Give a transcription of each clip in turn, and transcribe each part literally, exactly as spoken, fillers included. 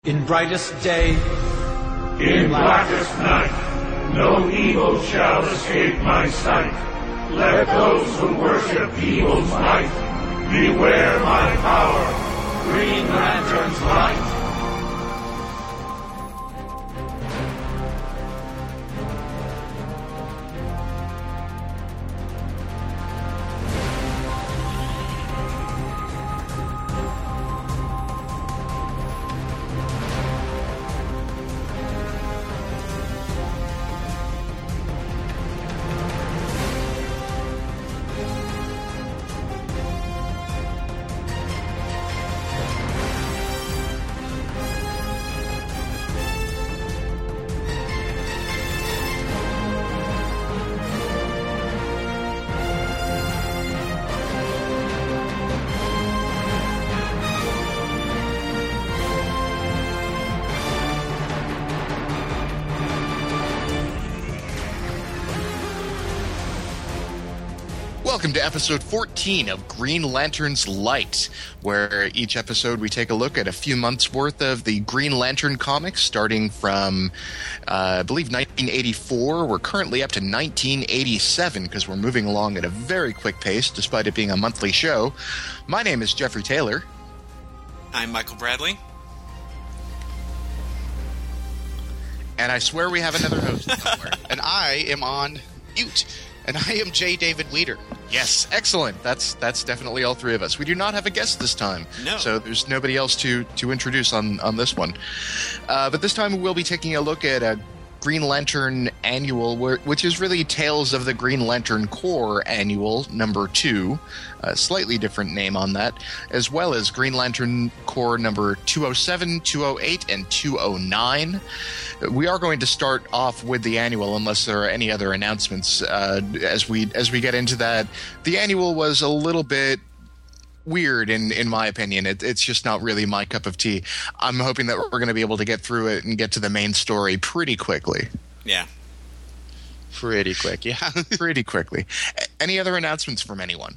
In brightest day, in blackest night, no evil shall escape my sight. Let those who worship evil's might beware my power, Green Lantern's light. Welcome to episode fourteen of Green Lantern's Light, where each episode we take a look at a few months' worth of the Green Lantern comics, starting from, uh, I believe, nineteen eighty-four. We're currently up to nineteen eighty-seven, because we're moving along at a very quick pace, despite it being a monthly show. My name is Jeffrey Taylor. I'm Michael Bradley. And I swear we have another host somewhere. And I am on mute. And I am J. David Weeder. Yes, excellent. That's that's definitely all three of us. We do not have a guest this time. No. So there's nobody else to, to introduce on, on this one. Uh, but this time we'll be taking a look at a Green Lantern Annual, which is really Tales of the Green Lantern Corps Annual number two, a slightly different name on that, as well as Green Lantern Corps number two oh seven, two oh eight, and two oh nine. We are going to start off with the annual, unless there are any other announcements. Uh, as we as we get into that, the annual was a little bit weird, in in my opinion. It, it's just not really my cup of tea. I'm hoping that we're going to be able to get through it and get to the main story pretty quickly. Yeah. Pretty quick, yeah. Pretty quickly. A- any other announcements from anyone?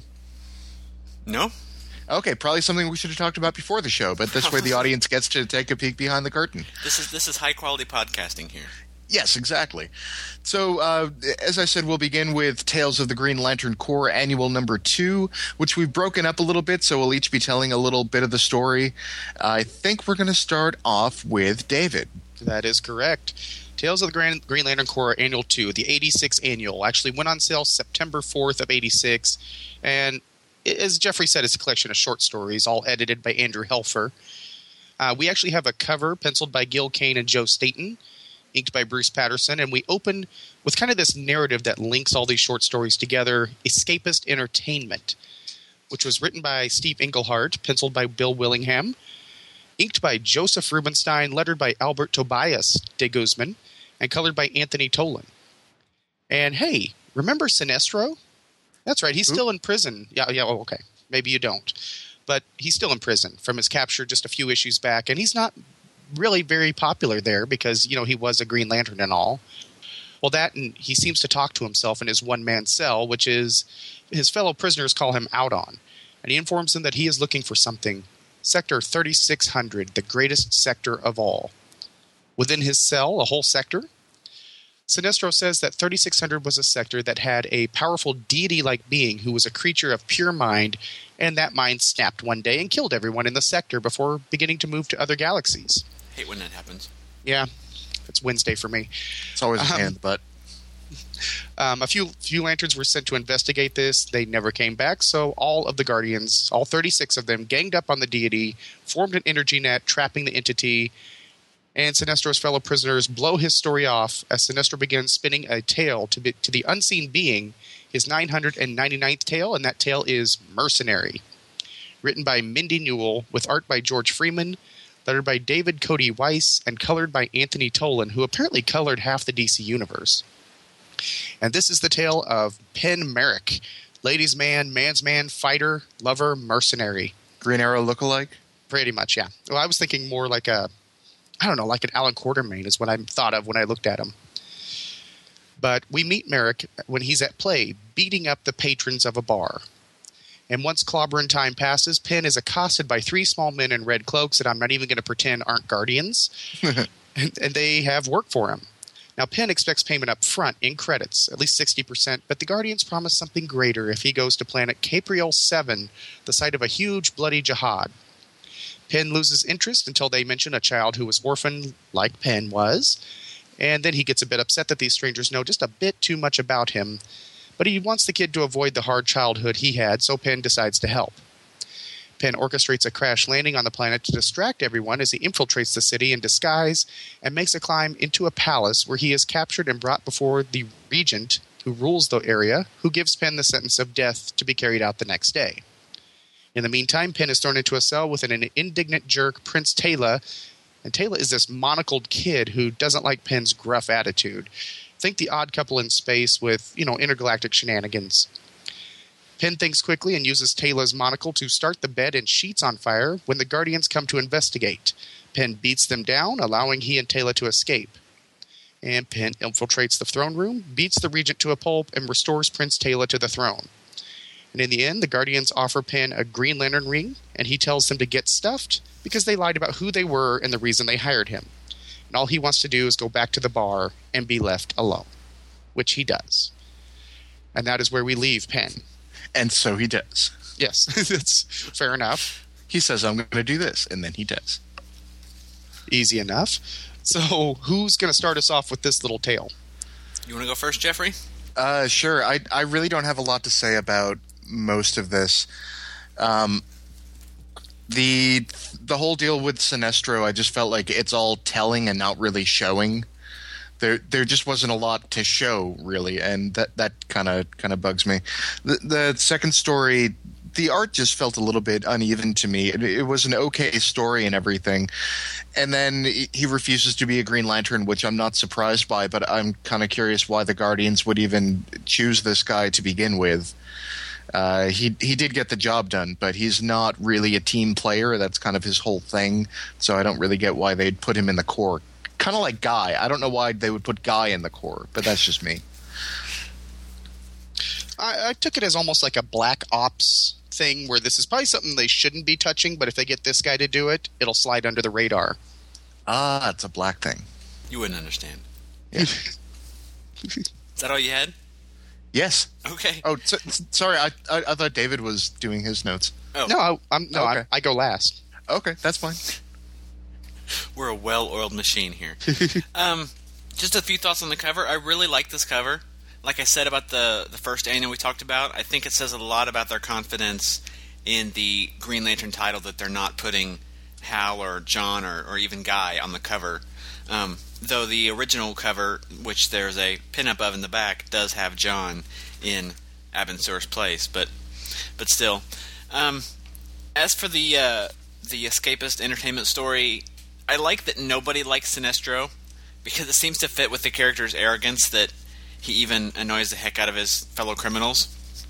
No. Okay, probably something we should have talked about before the show, but this way the audience gets to take a peek behind the curtain. This is this is high quality podcasting here. Yes, exactly. So, uh, as I said, we'll begin with Tales of the Green Lantern Corps Annual number two, which we've broken up a little bit, so we'll each be telling a little bit of the story. I think we're going to start off with David. That is correct. Tales of the Green, Green Lantern Corps Annual two, the eighty-six Annual, actually went on sale September fourth of eighty-six, and as Jeffrey said, it's a collection of short stories, all edited by Andrew Helfer. Uh, we actually have a cover penciled by Gil Kane and Joe Staton, inked by Bruce Patterson, and we open with kind of this narrative that links all these short stories together, Escapist Entertainment, which was written by Steve Englehart, penciled by Bill Willingham, inked by Joseph Rubinstein, lettered by Albert Tobias de Guzman, and colored by Anthony Tolan. And hey, remember Sinestro? That's right, he's Ooh. still in prison. Yeah, yeah, oh, okay. Maybe you don't. But he's still in prison from his capture just a few issues back, and he's not really very popular there because, you know, he was a Green Lantern and all. Well, that, and he seems to talk to himself in his one-man cell, which is his fellow prisoners call him Out On. And he informs them that he is looking for something. Sector thirty-six hundred, the greatest sector of all. Within his cell, a whole sector, Sinestro says that thirty-six hundred was a sector that had a powerful deity-like being who was a creature of pure mind, and that mind snapped one day and killed everyone in the sector before beginning to move to other galaxies. Hate when that happens. Yeah, it's Wednesday for me. It's always a um, hand, but um, a few few lanterns were sent to investigate this. They never came back, so all of the Guardians, all thirty-six of them, ganged up on the deity, formed an energy net, trapping the entity, and Sinestro's fellow prisoners blow his story off as Sinestro begins spinning a tale to, be, to the unseen being, his nine hundred ninety-ninth tale, and that tale is Mercenary. Written by Mindy Newell, with art by George Freeman, lettered by David Cody Weiss, and colored by Anthony Tolan, who apparently colored half the D C universe. And this is the tale of Penn Merrick, ladies' man, man's man, fighter, lover, mercenary. Green Arrow lookalike? Pretty much, yeah. Well, I was thinking more like a, I don't know, like an Alan Quartermain is what I thought of when I looked at him. But we meet Merrick when he's at play, beating up the patrons of a bar. And once clobbering time passes, Penn is accosted by three small men in red cloaks that I'm not even going to pretend aren't guardians. and, and they have work for him. Now, Penn expects payment up front in credits, at least sixty percent, but the Guardians promise something greater if he goes to planet Capriel seven, the site of a huge bloody jihad. Penn loses interest until they mention a child who was orphaned like Penn was, and then he gets a bit upset that these strangers know just a bit too much about him, but he wants the kid to avoid the hard childhood he had, so Penn decides to help. Penn orchestrates a crash landing on the planet to distract everyone as he infiltrates the city in disguise and makes a climb into a palace where he is captured and brought before the regent who rules the area, who gives Penn the sentence of death to be carried out the next day. In the meantime, Penn is thrown into a cell with an indignant jerk, Prince Taylor, and Taylor is this monocled kid who doesn't like Penn's gruff attitude. Think the Odd Couple in space with, you know, intergalactic shenanigans. Penn thinks quickly and uses Taylor's monocle to start the bed and sheets on fire when the Guardians come to investigate. Penn beats them down, allowing he and Taylor to escape. And Penn infiltrates the throne room, beats the regent to a pulp, and restores Prince Taylor to the throne. And in the end, the Guardians offer Penn a Green Lantern ring, and he tells them to get stuffed because they lied about who they were and the reason they hired him. And all he wants to do is go back to the bar and be left alone, which he does. And that is where we leave Penn. And so he does. Yes, that's fair enough. He says, I'm going to do this, and then he does. Easy enough. So who's going to start us off with this little tale? You want to go first, Jeffrey? Uh, sure. I, I really don't have a lot to say about most of this. Um, the the whole deal with Sinestro, I just felt like it's all telling and not really showing. There, there just wasn't a lot to show, really, and that that kind of kind of bugs me. The, the second story, the art just felt a little bit uneven to me. It, it was an okay story and everything, and then he refuses to be a Green Lantern, which I'm not surprised by, but I'm kind of curious why the Guardians would even choose this guy to begin with. Uh, he he did get the job done, but he's not really a team player. That's kind of his whole thing, so I don't really get why they'd put him in the Corps. Kind of like Guy. I don't know why they would put Guy in the Corps, but that's just me. I, I took it as almost like a black ops thing where this is probably something they shouldn't be touching, but if they get this guy to do it, it'll slide under the radar. Ah, it's a black thing. You wouldn't understand. Yeah. Is that all you had? Yes. Okay. Oh, so, sorry. I, I I thought David was doing his notes. Oh. No, I, I'm no, Okay. I, I go last. Okay, that's fine. We're a well-oiled machine here. um, just a few thoughts on the cover. I really like this cover. Like I said about the, the first annual we talked about, I think it says a lot about their confidence in the Green Lantern title that they're not putting Hal or John or, or even Guy on the cover. Um, though the original cover, which there's a pinup of in the back, does have John in Abinsur's place, but but still. Um, as for the uh, the escapist entertainment story, I like that nobody likes Sinestro because it seems to fit with the character's arrogance that he even annoys the heck out of his fellow criminals.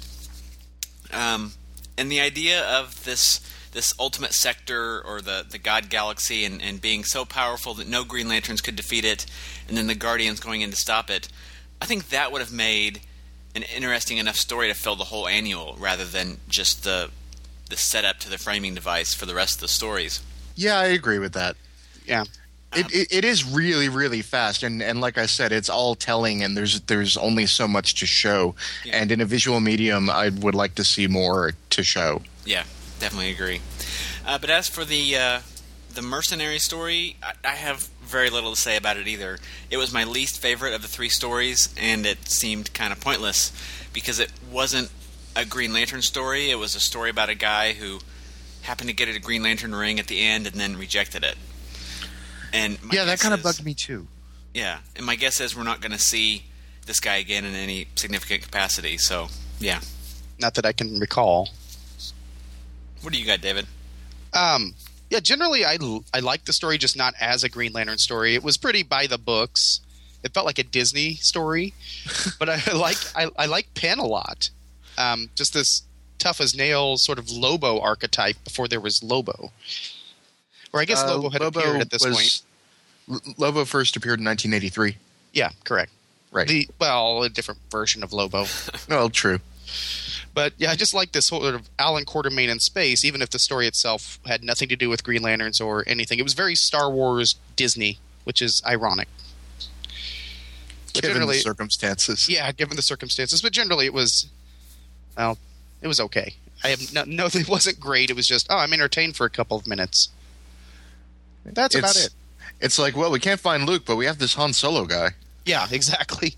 Um, and the idea of this this ultimate sector or the, the God Galaxy and, and being so powerful that no Green Lanterns could defeat it, and then the Guardians going in to stop it, I think that would have made an interesting enough story to fill the whole annual rather than just the the setup to the framing device for the rest of the stories. Yeah, I agree with that. Yeah. It, it it is really really fast, and, and like I said, it's all telling, and there's there's only so much to show. Yeah. And in a visual medium, I would like to see more to show. Yeah, definitely agree. Uh, but as for the uh, the mercenary story, I, I have very little to say about it either. It was my least favorite of the three stories, and it seemed kind of pointless because it wasn't a Green Lantern story. It was a story about a guy who happened to get a Green Lantern ring at the end and then rejected it. And my Yeah, that guess kind of is- bugged me too. Yeah, and my guess is we're not going to see this guy again in any significant capacity. So, yeah. Not that I can recall. What do you got, David? Um, yeah, generally I, I like the story, just not as a Green Lantern story. It was pretty by the books. It felt like a Disney story, but I like I, I like Penn a lot. Um, just this tough as nails sort of Lobo archetype before there was Lobo. Or I guess Uh, Lobo had appeared at this was- point. L- Lobo first appeared in nineteen eighty-three. Yeah, correct. Right. The well, a different version of Lobo. Well, true. But yeah, I just like this sort of Alan Quartermain in space, even if the story itself had nothing to do with Green Lanterns or anything. It was very Star Wars Disney, which is ironic. But Given generally- the circumstances. Yeah, given the circumstances. But generally it was, well, it was okay. I have no, no it wasn't great. It was just, oh, I'm entertained for a couple of minutes. That's about It's- it. It's like, well, we can't find Luke, but we have this Han Solo guy. Yeah, exactly.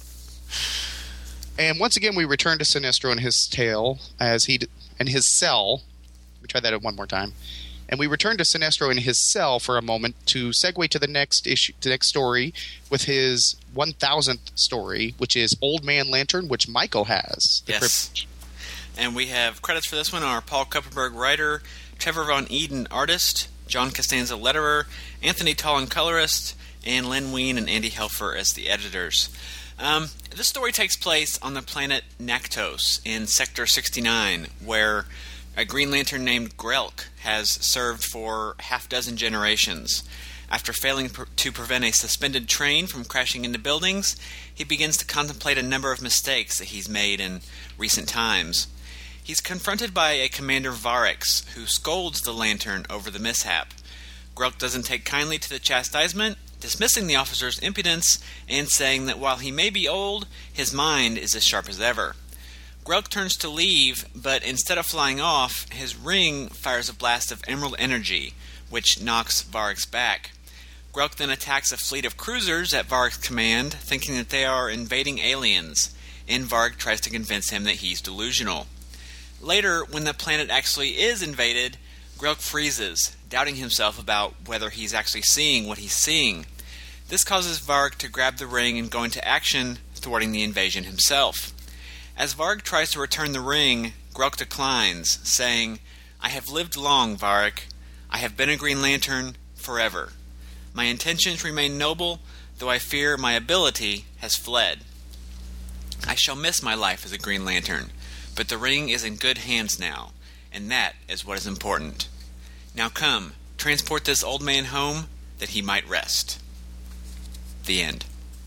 And once again, we return to Sinestro and his tale as he d- and his cell. Let me try that one more time. And we return to Sinestro in his cell for a moment to segue to the next issue, to the next story, with his one thousandth story, which is Old Man Lantern, which Michael has. the Yes. privilege. And we have credits for this one are Paul Kupperberg, writer, Trevor Von Eden, artist, John Costanza, letterer, Anthony Tollin, colorist, and Len Wein and Andy Helfer as the editors. Um, this story takes place on the planet Naktos in Sector sixty-nine, where a Green Lantern named Grelk has served for half dozen generations. After failing pr- to prevent a suspended train from crashing into buildings, he begins to contemplate a number of mistakes that he's made in recent times. He's confronted by a Commander Varix, who scolds the Lantern over the mishap. Grelk doesn't take kindly to the chastisement, dismissing the officer's impudence and saying that while he may be old, his mind is as sharp as ever. Grelk turns to leave, but instead of flying off, his ring fires a blast of emerald energy, which knocks Varix back. Grelk then attacks a fleet of cruisers at Varix's command, thinking that they are invading aliens, and Varix tries to convince him that he's delusional. Later, when the planet actually is invaded, Grelk freezes, doubting himself about whether he's actually seeing what he's seeing. This causes Varg to grab the ring and go into action, thwarting the invasion himself. As Varg tries to return the ring, Grelk declines, saying, "I have lived long, Varg. I have been a Green Lantern forever. My intentions remain noble, though I fear my ability has fled. I shall miss my life as a Green Lantern, but the ring is in good hands now, and that is what is important. Now come, transport this old man home, that he might rest." The end.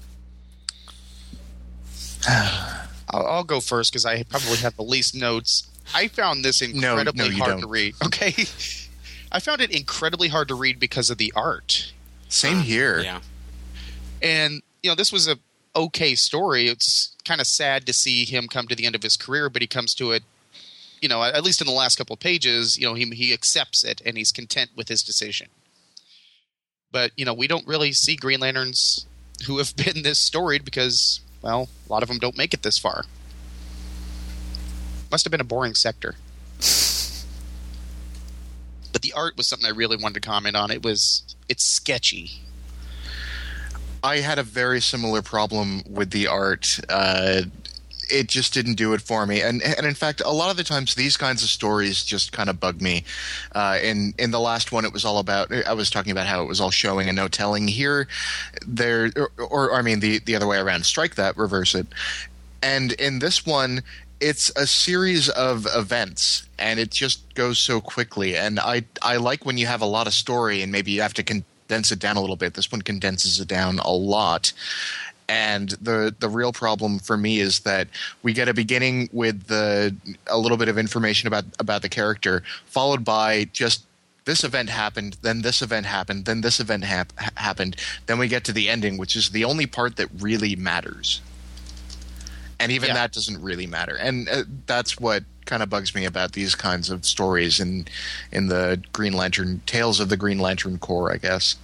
I'll, I'll go first because I probably have the least notes. I found this incredibly no, you hard don't. to read. Okay, I found it incredibly hard to read because of the art. Same here. Yeah. And you know, this was a okay story. It's kind of sad to see him come to the end of his career, but he comes to it. You know, at least in the last couple of pages, you know, he he accepts it and he's content with his decision. But you know, we don't really see Green Lanterns who have been this storied because, well, a lot of them don't make it this far. Must have been a boring sector. But the art was something I really wanted to comment on. It was it's sketchy. I had a very similar problem with the art. Uh, it just didn't do it for me. And and in fact, a lot of the times these kinds of stories just kind of bug me. Uh, in in the last one, it was all about. I was talking about how it was all showing and no telling. Here, there, or, or I mean the the other way around. Strike that, reverse it. And in this one, it's a series of events, and it just goes so quickly. And I I like when you have a lot of story, and maybe you have to condense it down a little bit. This one condenses it down a lot. And the the real problem for me is that we get a beginning with the a little bit of information about about the character, followed by just this event happened, then this event happened, then this event hap- happened. Then we get to the ending, which is the only part that really matters. And even Yeah. that doesn't really matter. And uh, that's what kind of bugs me about these kinds of stories in in the Green Lantern Tales of the Green Lantern Corps, I guess.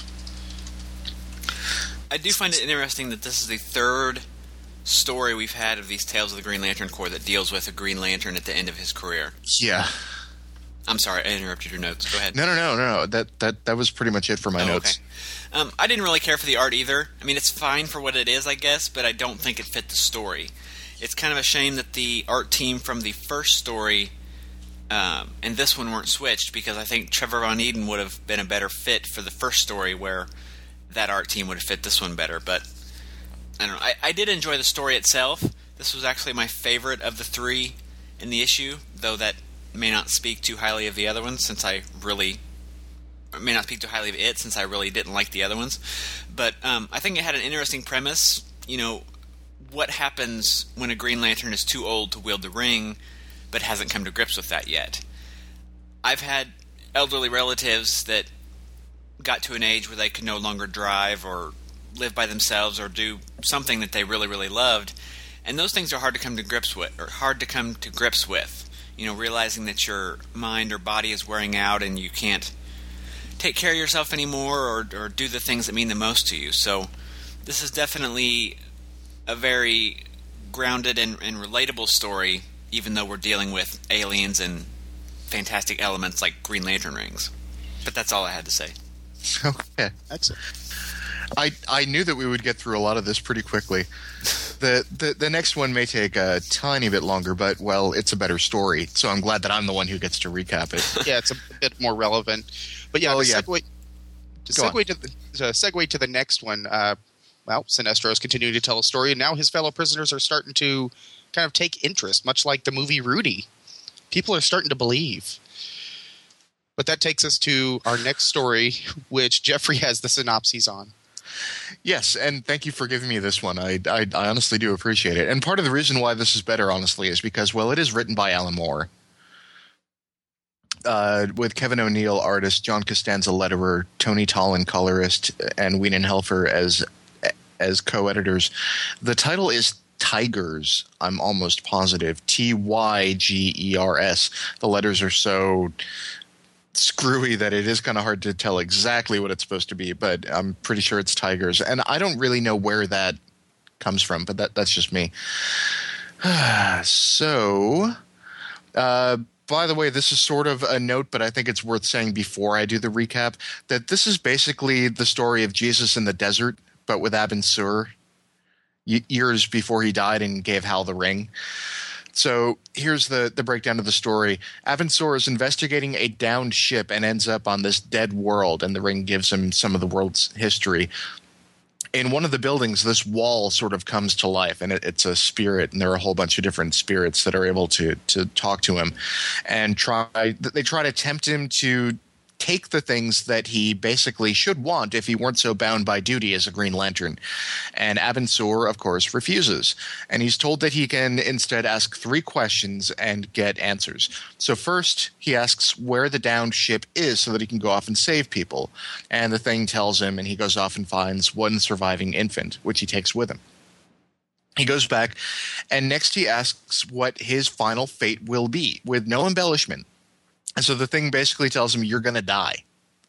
I do find it interesting that this is the third story we've had of these Tales of the Green Lantern Corps that deals with a Green Lantern at the end of his career. Yeah. I'm sorry, I interrupted your notes. Go ahead. No, no, no, no, no. That that that was pretty much it for my Oh, notes. okay. Um, I didn't really care for the art either. I mean, it's fine for what it is, I guess, but I don't think it fit the story. It's kind of a shame that the art team from the first story um, and this one weren't switched, because I think Trevor Von Eden would have been a better fit for the first story, where that art team would have fit this one better. But I don't know. I, I did enjoy the story itself. This was actually my favorite of the three in the issue, though that may not speak too highly of the other ones, since I really I may not speak too highly of it, since I really didn't like the other ones. But um, I think it had an interesting premise. You know, what happens when a Green Lantern is too old to wield the ring, but hasn't come to grips with that yet. I've had elderly relatives that got to an age where they could no longer drive or live by themselves or do something that they really, really loved, and those things are hard to come to grips with, or hard to come to grips with. You know, realizing that your mind or body is wearing out and you can't take care of yourself anymore or, or do the things that mean the most to you. So this is definitely a very grounded and, and relatable story, even though we're dealing with aliens and fantastic elements like Green Lantern rings. But that's all I had to say. Okay. Excellent. I, I knew that we would get through a lot of this pretty quickly. The, the the next one may take a tiny bit longer, but, well, it's a better story, so I'm glad that I'm the one who gets to recap it. Yeah, it's a bit more relevant. But yeah, Oh, to yeah. segue, to, Go on. segue to, the, to segue to the next one, uh, well, Sinestro is continuing to tell a story, and now his fellow prisoners are starting to kind of take interest, much like the movie Rudy. People are starting to believe. But that takes us to our next story, which Jeffrey has the synopses on. Yes, and thank you for giving me this one. I, I, I honestly do appreciate it. And part of the reason why this is better, honestly, is because, well, it is written by Alan Moore. Uh, with Kevin O'Neill, artist, John Costanza, letterer, Tony Tollin, colorist, and Weenan Helfer as as co-editors. The title is Tigers, I'm almost positive. T Y G E R S. The letters are so screwy that it is kind of hard to tell exactly what it's supposed to be, but I'm pretty sure it's Tigers. And I don't really know where that comes from, but that that's just me. So, uh, by the way, this is sort of a note, but I think it's worth saying before I do the recap, that this is basically the story of Jesus in the desert, but with Abin Sur, y- years before he died and gave Hal the ring. So here's the, the breakdown of the story. Abin Sur is investigating a downed ship and ends up on this dead world, and the ring gives him some of the world's history. In one of the buildings, this wall sort of comes to life, and it, it's a spirit, and there are a whole bunch of different spirits that are able to to talk to him, and try. They try to tempt him to take the things that he basically should want if he weren't so bound by duty as a Green Lantern. And Abin Sur, of course, refuses. And he's told that he can instead ask three questions and get answers. So first, he asks where the downed ship is so that he can go off and save people. And the thing tells him, and he goes off and finds one surviving infant, which he takes with him. He goes back, and next he asks what his final fate will be, with no embellishment. And so the thing basically tells him you're going to die,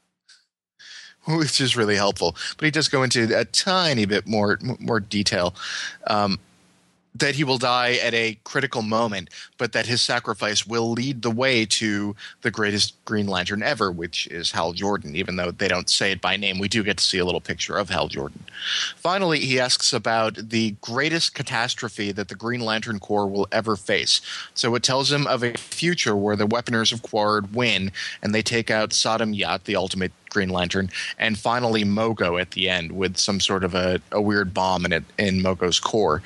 which is really helpful. But he does go into a tiny bit more more detail. Um, that he will die at a critical moment, but that his sacrifice will lead the way to the greatest Green Lantern ever, which is Hal Jordan. Even though they don't say it by name, we do get to see a little picture of Hal Jordan. Finally, he asks about the greatest catastrophe that the Green Lantern Corps will ever face. So it tells him of a future where the Weaponers of Quard win, and they take out Sodom Yat, the ultimate Green Lantern, and finally Mogo at the end with some sort of a, a weird bomb in it in Mogo's core.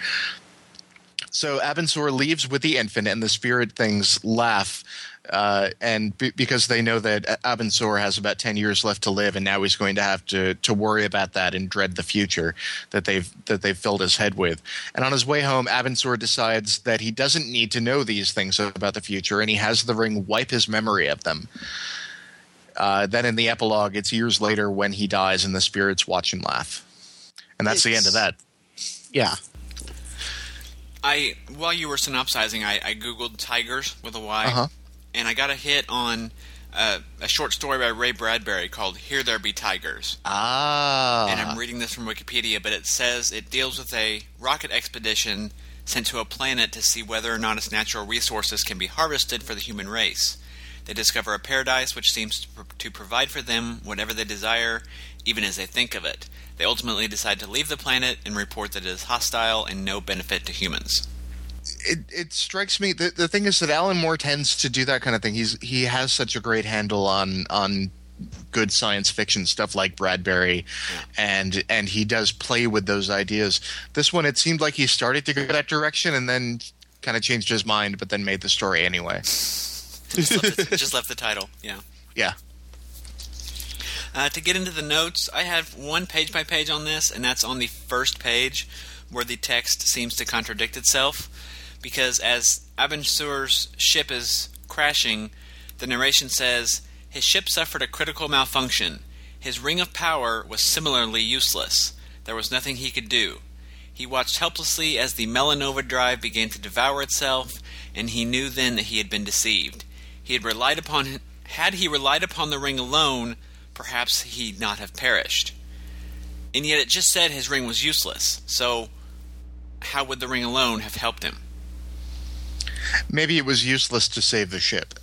So Abin Sur leaves with the infant, and the spirit things laugh, uh, and b- because they know that Abin Sur has about ten years left to live, and now he's going to have to to worry about that and dread the future that they've that they've filled his head with. And on his way home, Abin Sur decides that he doesn't need to know these things about the future, and he has the ring wipe his memory of them. Uh, then in the epilogue, it's years later when he dies, and the spirits watch him laugh, and that's It's, the end of that. Yeah. I while you were synopsizing, I, I googled tigers with a Y, Uh-huh. and I got a hit on uh, a short story by Ray Bradbury called "Here There Be Tigers." Ah. And I'm reading this from Wikipedia, but it says it deals with a rocket expedition sent to a planet to see whether or not its natural resources can be harvested for the human race. They discover a paradise which seems to, pro- to provide for them whatever they desire, even as they think of it. They ultimately decide to leave the planet and report that it is hostile and no benefit to humans. It, it strikes me the the thing is that Alan Moore tends to do that kind of thing. He's he has such a great handle on on good science fiction stuff like Bradbury, Yeah. and and he does play with those ideas. This one, it seemed like he started to go that direction and then kind of changed his mind, but then made the story anyway. Just left the, just left the title, yeah. Yeah. Uh, to get into the notes, I have one page by page on this, and that's on the first page where the text seems to contradict itself, because as Abin Sur's ship is crashing, the narration says, his ship suffered a critical malfunction. His ring of power was similarly useless. There was nothing he could do. He watched helplessly as the Melanova drive began to devour itself, and he knew then that he had been deceived. He had relied upon, had he relied upon the ring alone, perhaps he'd not have perished. And yet it just said his ring was useless. So how would the ring alone have helped him? Maybe it was useless to save the ship.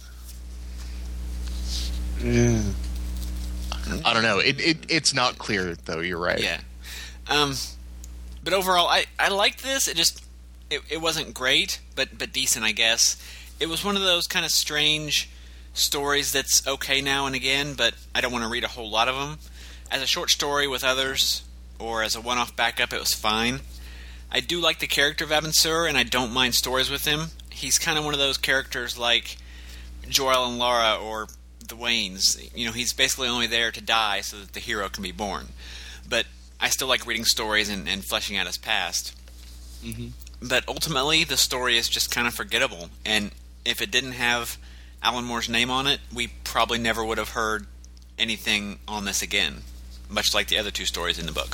Yeah. I don't know. It, it it's not clear though. You're right. Yeah. Um, but overall, I, I liked this. It just it, it wasn't great, but but decent, I guess. It was one of those kind of strange stories that's okay now and again, but I don't want to read a whole lot of them. As a short story with others, or as a one-off backup, it was fine. I do like the character of Abin Sur, and I don't mind stories with him. He's kind of one of those characters like Jor-El and Lara or the Waynes. You know, he's basically only there to die so that the hero can be born. But I still like reading stories and, and fleshing out his past. Mm-hmm. But ultimately, the story is just kind of forgettable. And if it didn't have Alan Moore's name on it, we probably never would have heard anything on this again, much like the other two stories in the book.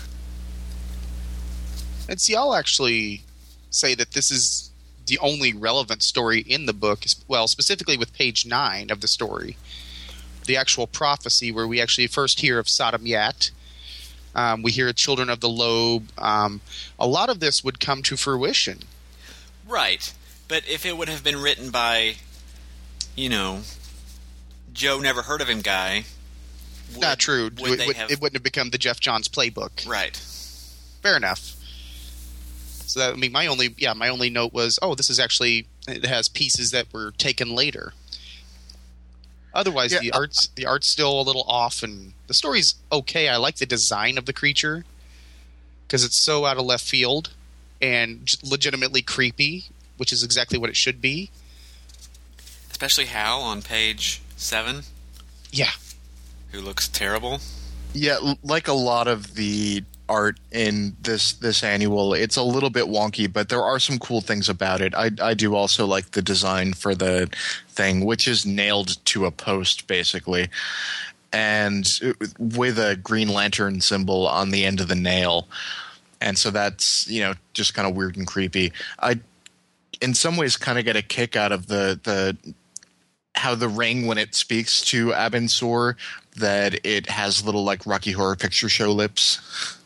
And see, I'll actually say that this is the only relevant story in the book, well, specifically with page nine of the story. The actual prophecy where we actually first hear of Sodom Yat. Um, we hear Children of the Lobe. Um, a lot of this would come to fruition. Right. But if it would have been written by, you know, Joe Never Heard of Him guy... Would, Not true. Would it, would, have... it wouldn't have become the Jeff Johns playbook. Right. Fair enough. So that, I mean, my only yeah, my only note was, oh, this is actually, it has pieces that were taken later. Otherwise, Yeah, the uh, art's the art's still a little off, and the story's okay. I like the design of the creature because it's so out of left field and legitimately creepy, which is exactly what it should be. Especially Hal on page seven, Yeah. who looks terrible. Yeah, l- like a lot of the art in this this annual, it's a little bit wonky, but there are some cool things about it. I I do also like the design for the thing, which is nailed to a post basically, and with a Green Lantern symbol on the end of the nail, and so that's, you know, just kind of weird and creepy. I in some ways kind of get a kick out of the the how the ring, when it speaks to Abin Sur, that it has little like Rocky Horror Picture Show lips.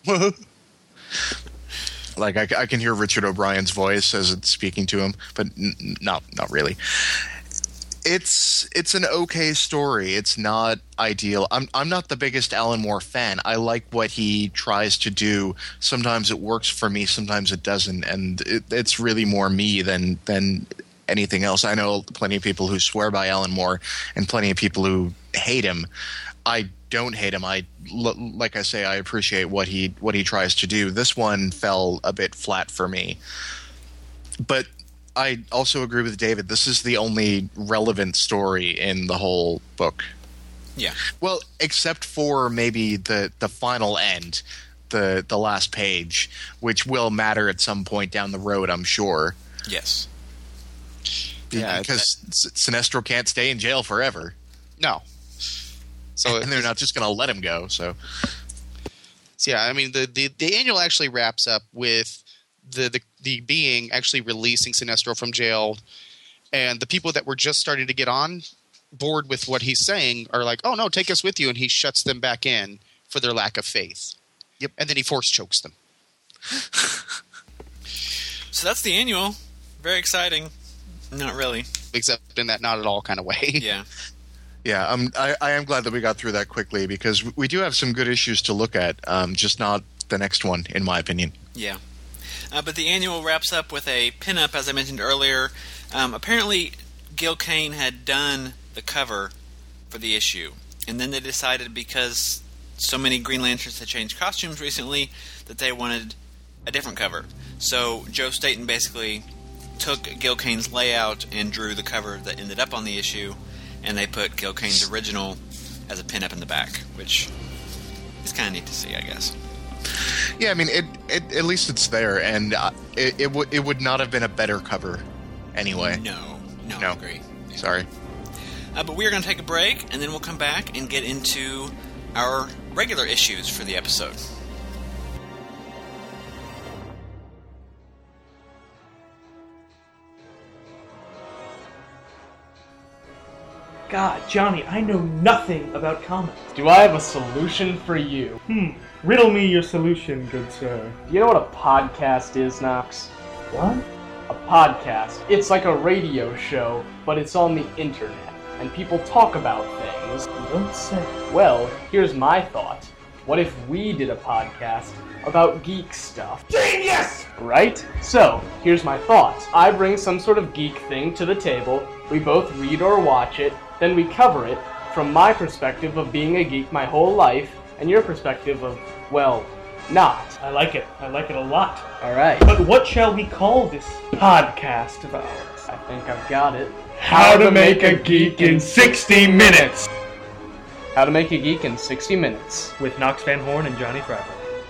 Like I, I can hear Richard O'Brien's voice as it's speaking to him, but n- not not really. It's it's an okay story. It's not ideal. I'm I'm not the biggest Alan Moore fan. I like what he tries to do. Sometimes it works for me, sometimes it doesn't, and it, it's really more me than than anything else. I know plenty of people who swear by Alan Moore and plenty of people who hate him. I don't hate him. I like I say, I appreciate what he what he tries to do. This one fell a bit flat for me. But I also agree with David. This is the only relevant story in the whole book. Yeah. Well, except for maybe the the final end, the the last page, which will matter at some point down the road, I'm sure. Yes. Yeah, because Sinestro can't stay in jail forever. No. So and they're not just going to let him go. So, so yeah, I mean the, the the annual actually wraps up with the, the the being actually releasing Sinestro from jail, and the people that were just starting to get on board with what he's saying are like, "Oh no, take us with you," and he shuts them back in for their lack of faith. Yep, and then he force chokes them. So that's the annual. Very exciting. Not really. Except in that not at all kind of way. Yeah. Yeah, um, I, I am glad that we got through that quickly because we do have some good issues to look at, um, just not the next one, in my opinion. Yeah. Uh, but the annual wraps up with a pinup, as I mentioned earlier. Um, apparently, Gil Kane had done the cover for the issue, and then they decided because so many Green Lanterns had changed costumes recently that they wanted a different cover. So Joe Staton basically took Gil Kane's layout and drew the cover that ended up on the issue, and they put Gil Kane's original as a pinup in the back, which is kind of neat to see, I guess. Yeah, I mean, it, it at least it's there, and uh, it it, w- it would not have been a better cover anyway. No, no, No. I agree. Sorry. Uh, but we are going to take a break, and then we'll come back and get into our regular issues for the episode. God, Johnny, I know nothing about comics. Do I have a solution for you? Hmm. Riddle me your solution, good sir. Do you know what a podcast is, Knox? What? A podcast. It's like a radio show, but it's on the internet, and people talk about things. You don't say. Well, here's my thought. What if we did a podcast about geek stuff? Genius! Right? So, here's my thought. I bring some sort of geek thing to the table, we both read or watch it, then we cover it from my perspective of being a geek my whole life, and your perspective of, well, not. I like it. I like it a lot. Alright, But what shall we call this podcast of ours? I think I've got it. How to make a geek in sixty minutes! How to make a geek in sixty minutes. With Knox Van Horn and Johnny Freiberg.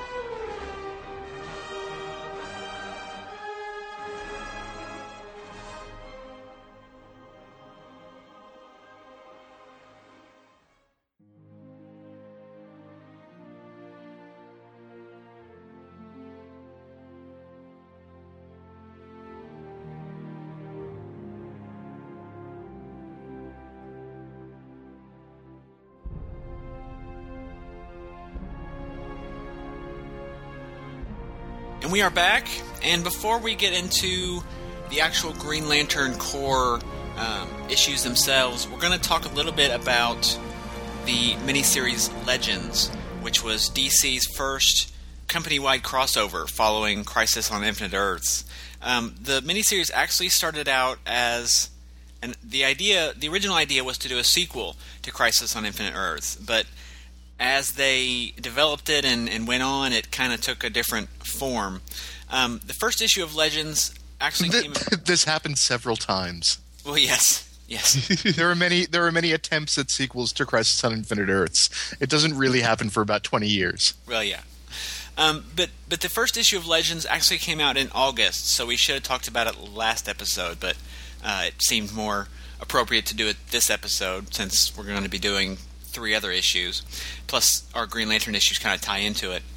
And we are back, and before we get into the actual Green Lantern Corps um, issues themselves, we're going to talk a little bit about the miniseries Legends, which was D C's first company-wide crossover following Crisis on Infinite Earths. Um, the miniseries actually started out as, and the idea, the original idea was to do a sequel to Crisis on Infinite Earths, but as they developed it and, and went on, it kind of took a different form. Um, the first issue of Legends actually came... This happened several times. Well, yes. Yes. there are many there are many attempts at sequels to Crisis on Infinite Earths. It doesn't really happen for about twenty years. Well, yeah. Um, but but the first issue of Legends actually came out in August, so we should have talked about it last episode, but uh, it seemed more appropriate to do it this episode since we're going to be doing three other issues, plus our Green Lantern issues kind of tie into it.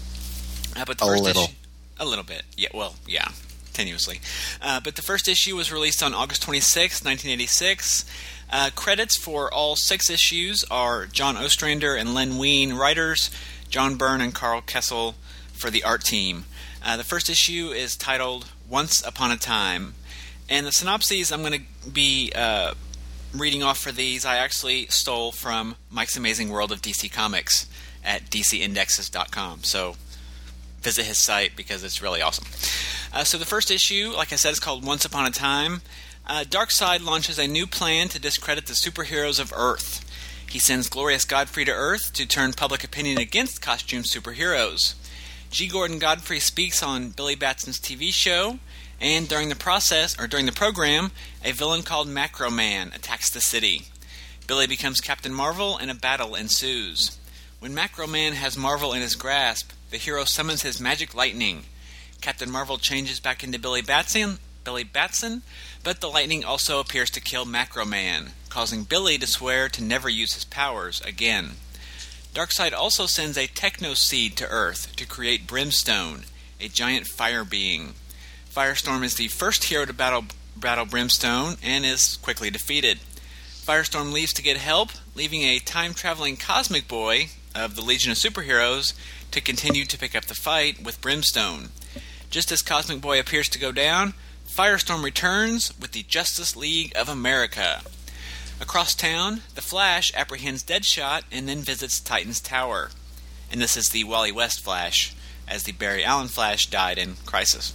Uh, but the A first little. issue, a little bit, yeah. Well, yeah, tenuously. Uh, but the first issue was released on August twenty-sixth, nineteen eighty-six. Uh, credits for all six issues are John Ostrander and Len Wein, writers, John Byrne and Carl Kessel for the art team. Uh, the first issue is titled "Once Upon a Time," and the synopses I'm going to be uh, reading off for these, I actually stole from Mike's Amazing World of D C Comics at d c indexes dot com. So visit his site because it's really awesome. Uh, so the first issue, like I said, is called Once Upon a Time. Uh, Darkseid launches a new plan to discredit the superheroes of Earth. He sends Glorious Godfrey to Earth to turn public opinion against costume superheroes. G. Gordon Godfrey speaks on Billy Batson's T V show, and during the process, or during the program, a villain called Macro Man attacks the city. Billy becomes Captain Marvel, and a battle ensues. When Macro Man has Marvel in his grasp, the hero summons his magic lightning. Captain Marvel changes back into Billy Batson, Billy Batson, but the lightning also appears to kill Macro Man, causing Billy to swear to never use his powers again. Darkseid also sends a Techno Seed to Earth to create Brimstone, a giant fire being. Firestorm is the first hero to battle, battle Brimstone and is quickly defeated. Firestorm leaves to get help, leaving a time-traveling Cosmic Boy of the Legion of Superheroes to continue to pick up the fight with Brimstone. Just as Cosmic Boy appears to go down, Firestorm returns with the Justice League of America. Across town, the Flash apprehends Deadshot and then visits Titan's Tower. And this is the Wally West Flash, as the Barry Allen Flash died in Crisis.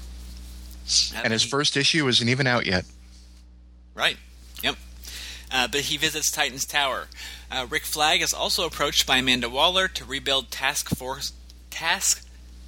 And his first issue isn't even out yet. Right. Yep. Uh, but he visits Titan's Tower. Uh, Rick Flag is also approached by Amanda Waller to rebuild Task Force Task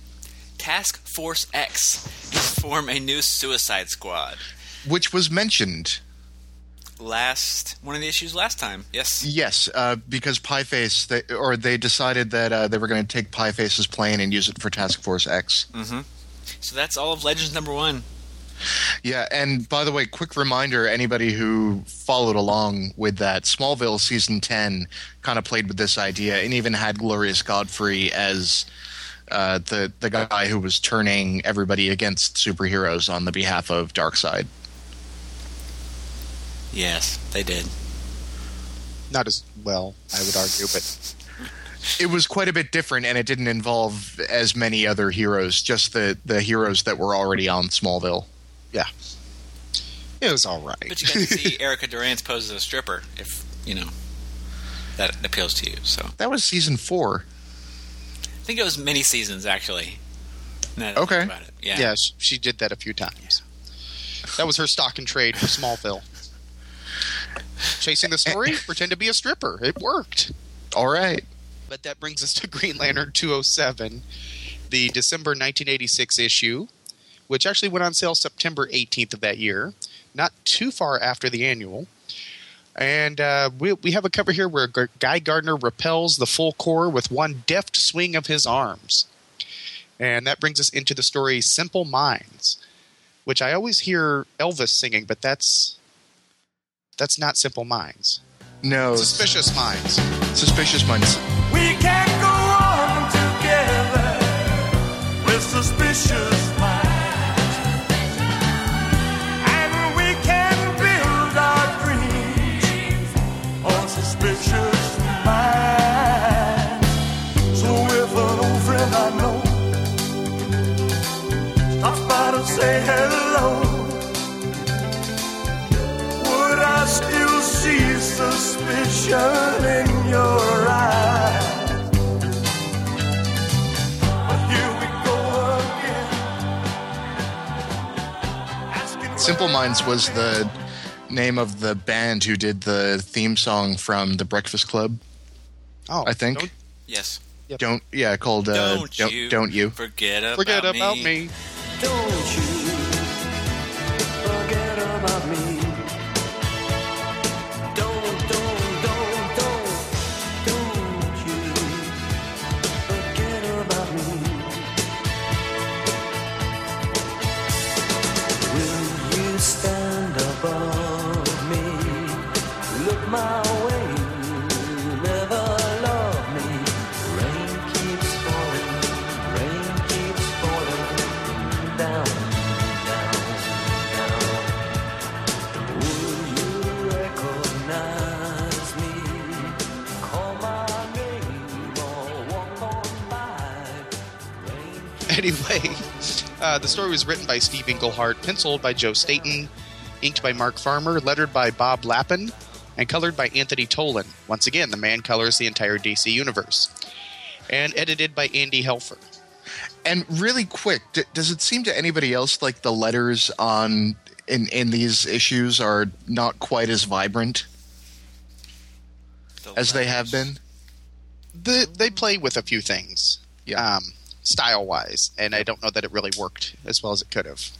Task Force X and form a new Suicide Squad. Which was mentioned. last one of the issues last time. Yes. Yes, uh, because Pieface, they, or they decided that uh, they were going to take Pieface's plane and use it for Task Force X. Mm-hmm. So that's all of Legends number one. Yeah, and by the way, quick reminder, anybody who followed along with that, Smallville Season ten kind of played with this idea and even had Glorious Godfrey as uh, the, the guy who was turning everybody against superheroes on the behalf of Darkseid. Yes, they did. Not as well, I would argue, but It was quite a bit different, and it didn't involve as many other heroes, just the, the heroes that were already on Smallville. yeah. It was all right. But you got to see Erica Durant's pose as a stripper, if, you know, that appeals to you. So That was Season four. I think it was many seasons, actually. Now that I Okay. think about it. Yeah. Yeah, she, she did that a few times. That was her stock and trade for Smallville. Chasing the story, pretend to be a stripper. It worked. All right. But that brings us to Green Lantern two oh seven, the December nineteen eighty-six issue, which actually went on sale September eighteenth of that year, not too far after the annual. And uh, we, we have a cover here where G- Guy Gardner repels the full core with one deft swing of his arms. And that brings us into the story Simple Minds, which I always hear Elvis singing, but that's that's not Simple Minds. No. Suspicious Minds. Suspicious Minds. We can go on together with suspicious minds, and we can build our dreams on suspicious minds. So if an old friend I know stops by to say hello, would I still see suspicion in your eyes? But here we go again, asking Simple Minds was the name of the band who did the theme song from The Breakfast Club, Oh, I think. don't Yes. Don't, yeah, called uh, Don't, don't, you don't you? forget about forget me. about me. Don't you forget about me. Don't, don't, don't, don't, don't you forget about me. Will you stand above me? Look my way, never love me. Rain keeps falling, rain keeps falling down, down, down. Will you recognize me? Call my name or walk on by. Rain Anyway, uh, the story was written by Steve Englehart, penciled by Joe Staton, inked by Mark Farmer, lettered by Bob Lappin, and colored by Anthony Tolan. Once again, the man colors the entire D C universe. And edited by Andy Helfer. And really quick, d- does it seem to anybody else like the letters on in, in these issues are not quite as vibrant The as they have letters. been? The, they play with a few things, Yeah. um, style-wise, and I don't know that it really worked as well as it could have.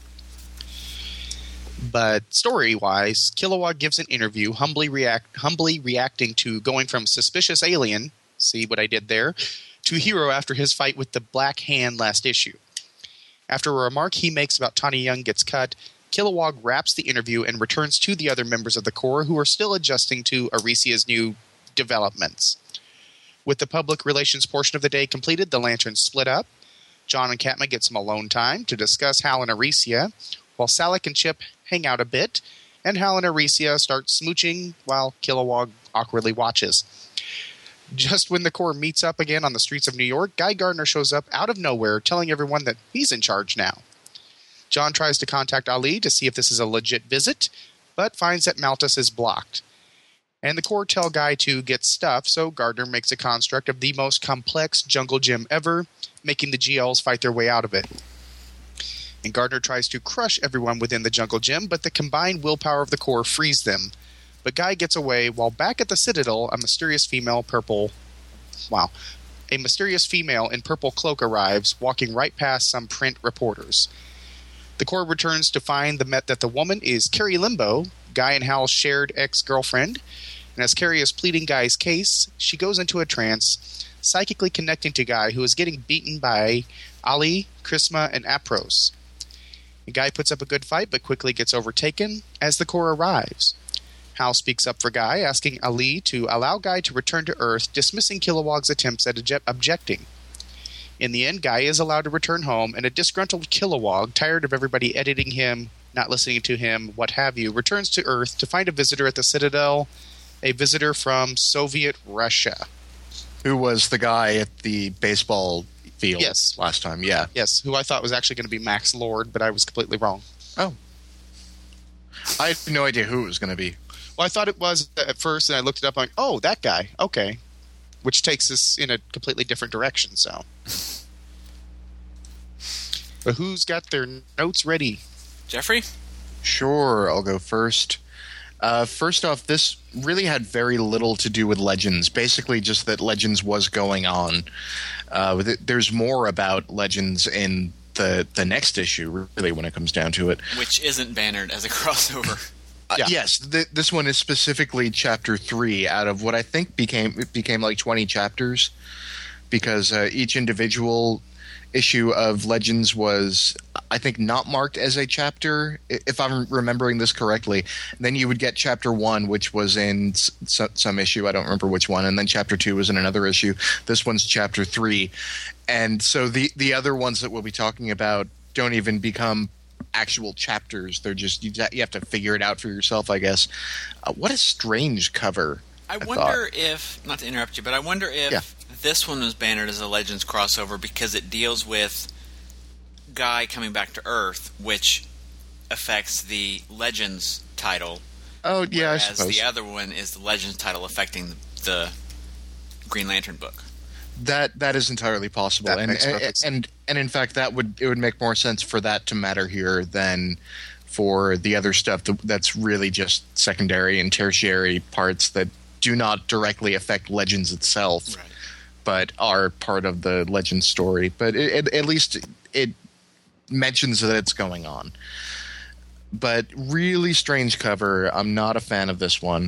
But story-wise, Kilowog gives an interview, humbly react, humbly reacting to going from suspicious alien, see what I did there, to hero after his fight with the Black Hand last issue. After a remark he makes about Tawny Young gets cut, Kilowog wraps the interview and returns to the other members of the Corps who are still adjusting to Arisia's new developments. With the public relations portion of the day completed, the Lanterns split up. John and Catma get some alone time to discuss Hal and Arisia, while Salak and Chip hang out a bit, and Hal and Arisia start smooching while Kilowog awkwardly watches. Just when the Corps meets up again on the streets of New York, Guy Gardner shows up out of nowhere, telling everyone that he's in charge now. John tries to contact Ali to see if this is a legit visit, but finds that Maltus is blocked. And the Corps tell Guy to get stuff, so Gardner makes a construct of the most complex jungle gym ever, making the G Ls fight their way out of it. And Gardner tries to crush everyone within the jungle gym, but the combined willpower of the Corps frees them. But Guy gets away, while back at the Citadel, a mysterious female purple... Wow. A mysterious female in purple cloak arrives, walking right past some print reporters. The Corps returns to find the met that the woman is Carrie Limbo, Guy and Hal's shared ex-girlfriend. And as Carrie is pleading Guy's case, she goes into a trance, psychically connecting to Guy, who is getting beaten by Ali, Chrisma, and Apros. The Guy puts up a good fight, but quickly gets overtaken as the Corps arrives. Hal speaks up for Guy, asking Ali to allow Guy to return to Earth, dismissing Kilowog's attempts at obje- objecting. In the end, Guy is allowed to return home, and a disgruntled Kilowog, tired of everybody editing him, not listening to him, what have you, returns to Earth to find a visitor at the Citadel, a visitor from Soviet Russia. Who was the guy at the baseball field Yes. last time? Yeah. Yes, who I thought was actually going to be Max Lord, but I was completely wrong. Oh. I had no idea who it was going to be. Well, I thought it was at first, and I looked it up, and I'm like, oh, that guy. Okay. Which takes us in a completely different direction, so. But who's got their notes ready? Jeffrey? Sure, I'll go first. Uh, first off, this really had very little to do with Legends. Basically, just that Legends was going on. Uh, th- there's more about Legends in the the next issue, really, when it comes down to it. Which isn't bannered as a crossover. Uh, Yeah. Yes, th- this one is specifically chapter three out of what I think became it became like twenty chapters, because uh, each individual issue of Legends was, I think, not marked as a chapter, i- if I'm remembering this correctly. Then you would get chapter one, which was in s- s- some issue, I don't remember which one, and then chapter two was in another issue. This one's chapter three, and so the the other ones that we'll be talking about don't even become actual chapters. They're just, you, you have to figure it out for yourself, I guess. Uh, what a strange cover. I I wonder if, not to interrupt you, but I wonder if Yeah. this one was bannered as a Legends crossover because it deals with Guy coming back to Earth, which affects the Legends title. Oh, yeah, I whereas suppose. the other one is the Legends title affecting the, the Green Lantern book. That that is entirely possible, That and makes and, perfect sense. and and in fact, that would it would make more sense for that to matter here than for the other stuff that, that's really just secondary and tertiary parts that do not directly affect Legends itself, Right. but are part of the Legends story. But it, it, at least it mentions that it's going on. But really strange cover. I'm not a fan of this one.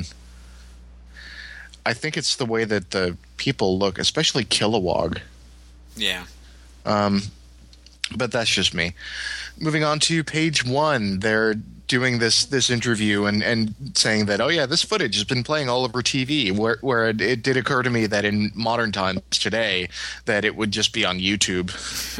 I think it's the way that the people look, especially Kilowog. Yeah. Um, but that's just me. Moving on to page one, they're doing this this interview and, and saying that, oh yeah, this footage has been playing all over T V, where, where it, it did occur to me that in modern times today that it would just be on YouTube.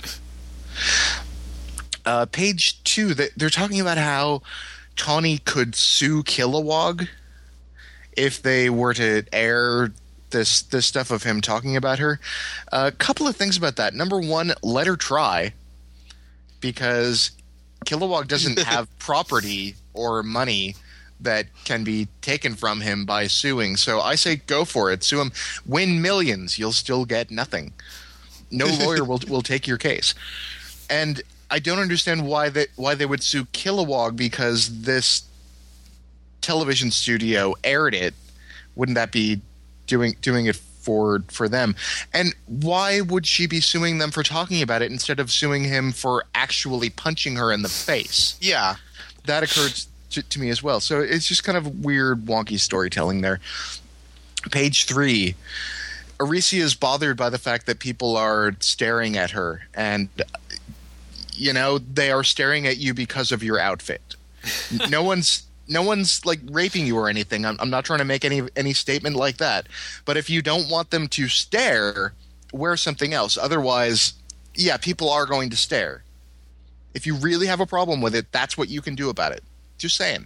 uh, page two, they, they're talking about how Tawny could sue Kilowog if they were to air this this stuff of him talking about her. A couple of things about that. Number one, let her try, because Kilowog doesn't have property or money that can be taken from him by suing. So I say go for it. Sue him. Win millions. You'll still get nothing. No lawyer will will take your case. And I don't understand why they why they would sue Kilowog, because this television studio aired it. Wouldn't that be doing doing it for for them? And why would she be suing them for talking about it instead of suing him for actually punching her in the face? Yeah. That occurred to, to me as well. So it's just kind of weird, wonky storytelling there. Page three. Arisia is bothered by the fact that people are staring at her, and you know, they are staring at you because of your outfit. No one's no one's like raping you or anything. I'm, I'm not trying to make any any statement like that. But if you don't want them to stare, wear something else. Otherwise, yeah, people are going to stare. If you really have a problem with it, that's what you can do about it. Just saying.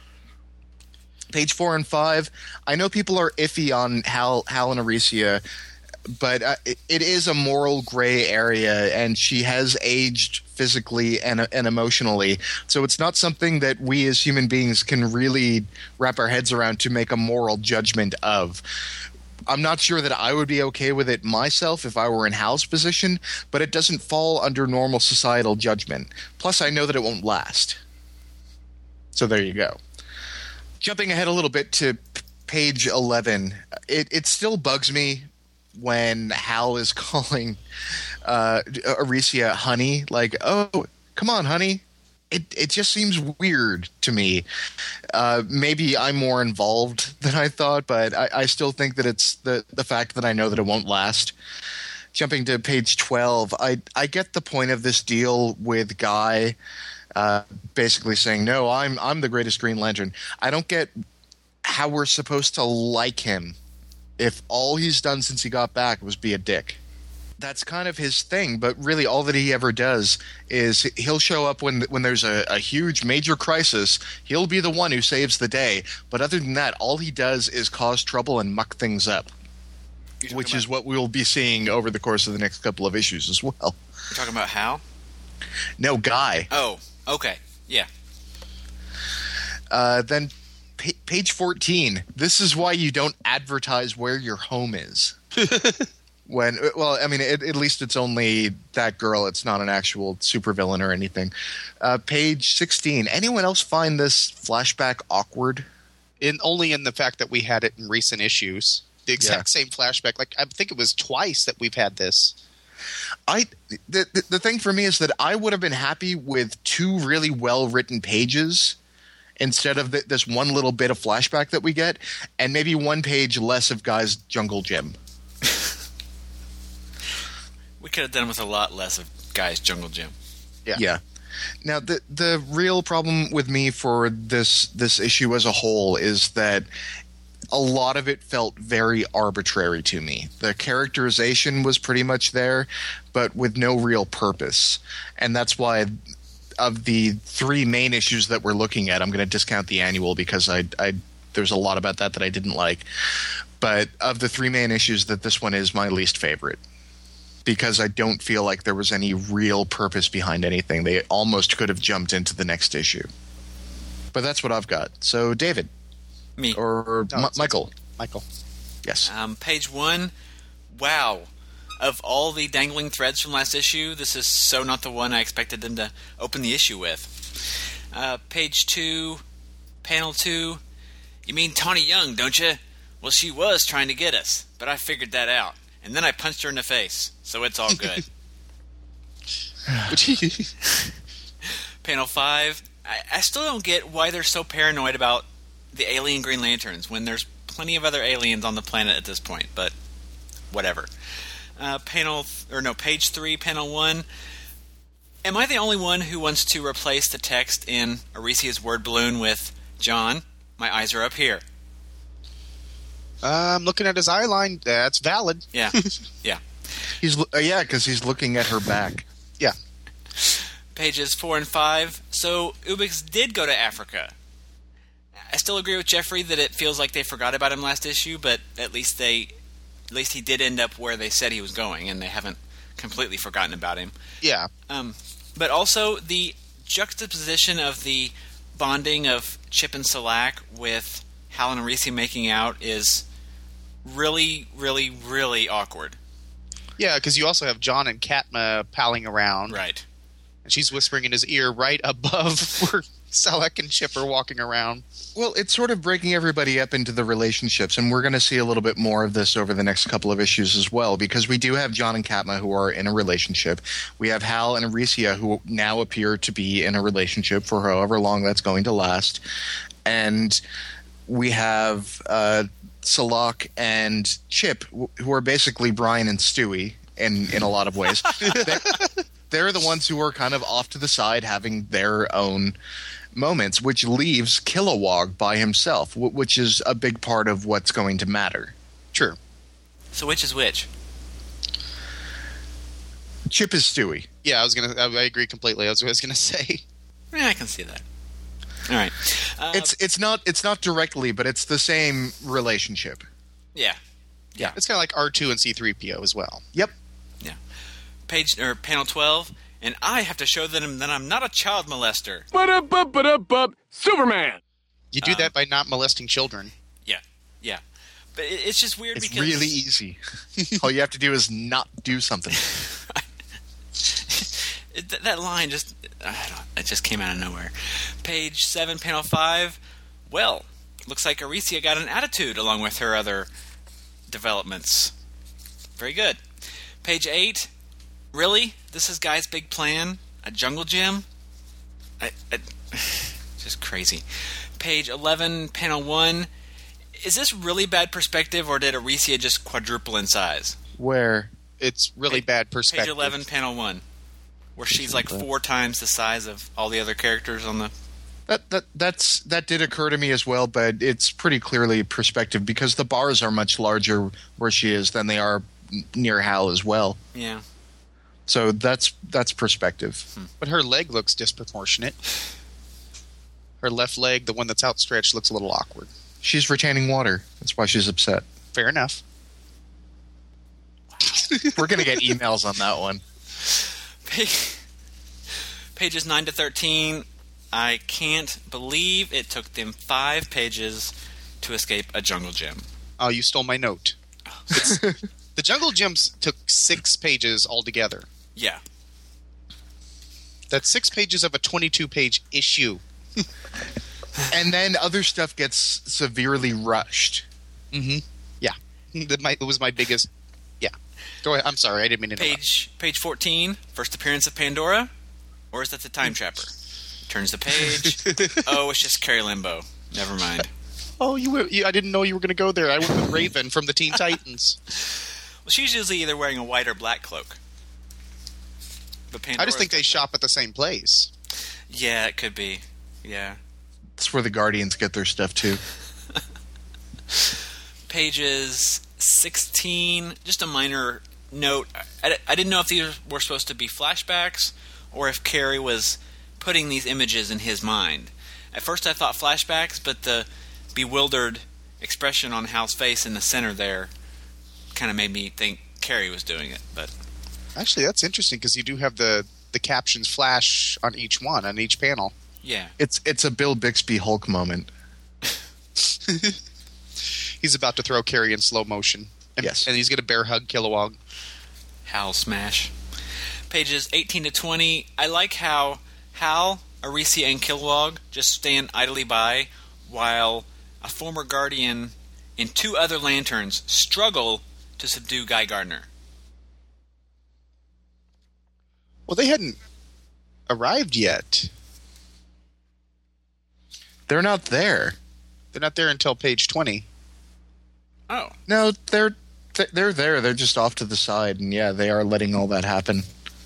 Page four and five. I know people are iffy on Hal, Hal and Arisia, but uh, it, it is a moral gray area, and she has aged physically and, and emotionally. So it's not something that we as human beings can really wrap our heads around to make a moral judgment of. I'm not sure that I would be okay with it myself if I were in Hal's position, but it doesn't fall under normal societal judgment. Plus, I know that it won't last. So there you go. Jumping ahead a little bit to p- page eleven, it, it still bugs me when Hal is calling uh, Arisia honey. Like, oh, come on, honey. it it just seems weird to me. Uh, maybe I'm more involved than I thought, but I, I still think that it's the the fact that I know that it won't last. Jumping to page twelve, I I get the point of this deal with Guy, uh, basically saying, "No, I'm I'm the greatest Green Lantern." I don't get how we're supposed to like him if all he's done since he got back was be a dick. That's kind of his thing, but really all that he ever does is he'll show up when when there's a, a huge major crisis. He'll be the one who saves the day, but other than that, all he does is cause trouble and muck things up, which is what we'll be seeing over the course of the next couple of issues as well. You're talking about Hal? No, Guy. Oh, okay. Yeah. Uh, then pa- page fourteen. This is why you don't advertise where your home is. When, well, I mean, it, at least it's only that girl. It's not an actual supervillain or anything. Uh, page sixteen. Anyone else find this flashback awkward? In only in the fact that we had it in recent issues. The exact Yeah. same flashback. Like I think it was twice that we've had this. I the, the the thing for me is that I would have been happy with two really well written pages instead of the, this one little bit of flashback that we get, and maybe one page less of Guy's jungle gym. We could have done with a lot less of Guy's jungle gym. Yeah. Yeah. Now the the real problem with me for this this issue as a whole is that a lot of it felt very arbitrary to me. The characterization was pretty much there, but with no real purpose. And that's why of the three main issues that we're looking at, I'm going to discount the annual because I, I there's a lot about that that I didn't like. But of the three main issues, that this one is my least favorite, because I don't feel like there was any real purpose behind anything. They almost could have jumped into the next issue. But that's what I've got. So, David. Me. Or No, M- it's- Michael. Michael. Yes. Um, page one. Wow. Of all the dangling threads from last issue, this is so not the one I expected them to open the issue with. Uh, page two, panel two. You mean Tawny Young, don't you? Well, she was trying to get us, but I figured that out. And then I punched her in the face, so it's all good. Panel five. I, I still don't get why they're so paranoid about the alien Green Lanterns when there's plenty of other aliens on the planet at this point, but whatever. Uh, panel, th- or no, page three, panel one. Am I the only one who wants to replace the text in Arisia's word balloon with John? My eyes are up here. Uh, I'm looking at his eye line. That's valid. Yeah, yeah. He's uh, yeah, because he's looking at her back. Yeah. Pages four and five. So Ubix did go to Africa. I still agree with Jeffrey that it feels like they forgot about him last issue, but at least they, at least he did end up where they said he was going, and they haven't completely forgotten about him. Yeah. Um, but also the juxtaposition of the bonding of Chip and Selak with Hal and Arisia making out is really, really, really awkward. Yeah, because you also have John and Katma palling around. Right. And she's whispering in his ear right above where Selak and Chip are walking around. Well, it's sort of breaking everybody up into the relationships, and we're going to see a little bit more of this over the next couple of issues as well, because we do have John and Katma who are in a relationship. We have Hal and Arisia who now appear to be in a relationship for however long that's going to last. And we have uh, Selak and Chip, who are basically Brian and Stewie in, in a lot of ways. they're, they're the ones who are kind of off to the side having their own moments, which leaves Kilowog by himself, w- which is a big part of what's going to matter. True. So which is which? Chip is Stewie. Yeah, I was gonna. I, I agree completely. I was, I was gonna say. Yeah, I can see that. All right. Uh, It's it's not it's not directly, but it's the same relationship. yeah. Yeah. It's kind of like R two and C three P O as well. Yep. Yeah. Page or panel twelve, and I have to show them that I'm not a child molester. Ba-da-ba-ba-da-ba, Superman! You do Um, that by not molesting children. Yeah. Yeah. But it, it's just weird It's because really easy. All you have to do is not do something. it, th- that line just I don't, it just came out of nowhere. Page seven, panel five. Well, looks like Arisia got an attitude along with her other developments. Very good. Page eight. Really? This is Guy's big plan? A jungle gym? I, I, just crazy. Page eleven, panel one. Is this really bad perspective, or did Arisia just quadruple in size? Where? It's really bad perspective. Page eleven, panel one, where she's like four times the size of all the other characters on the... That that that's that did occur to me as well, but it's pretty clearly perspective because the bars are much larger where she is than they are near Hal as well. Yeah. So that's that's perspective. Hmm. But her leg looks disproportionate. Her left leg, the one that's outstretched, looks a little awkward. She's retaining water. That's why she's upset. Fair enough. We're going to get emails on that one. Page, pages nine to thirteen. I can't believe it took them five pages to escape a jungle gym. Oh, you stole my note. It's, the jungle gyms took six pages altogether. Yeah. That's six pages of a twenty-two page issue. And then other stuff gets severely rushed. Mm-hmm. Yeah. That my, it was my biggest... Yeah. Go ahead. I'm sorry. I didn't mean to interrupt. Page page fourteen, first appearance of Pandora? Or is that the Time Trapper? Turns the page. Oh, it's just Carrie Limbo. Never mind. Oh, you, were, you I didn't know you were going to go there. I went with Raven from the Teen Titans. Well, she's usually either wearing a white or black cloak. But I just think they shop at the same place. Yeah, it could be. Yeah. That's where the Guardians get their stuff too. Pages sixteen, just a minor note. I, I didn't know if these were supposed to be flashbacks or if Carrie was putting these images in his mind. At first I thought flashbacks, but the bewildered expression on Hal's face in the center there kind of made me think Carrie was doing it. But actually, that's interesting because you do have the, the captions flash on each one, on each panel. Yeah. It's it's a Bill Bixby Hulk moment. He's about to throw Carrie in slow motion. And, yes. And he's going to bear hug Kilowog. Hal smash. Pages eighteen to twenty. I like how Hal, Arisia, and Kilowog just stand idly by while a former Guardian and two other Lanterns struggle to subdue Guy Gardner. Well, they hadn't arrived yet. They're not there. They're not there until page twenty. Oh. No, they're they're there. They're just off to the side, and yeah, they are letting all that happen.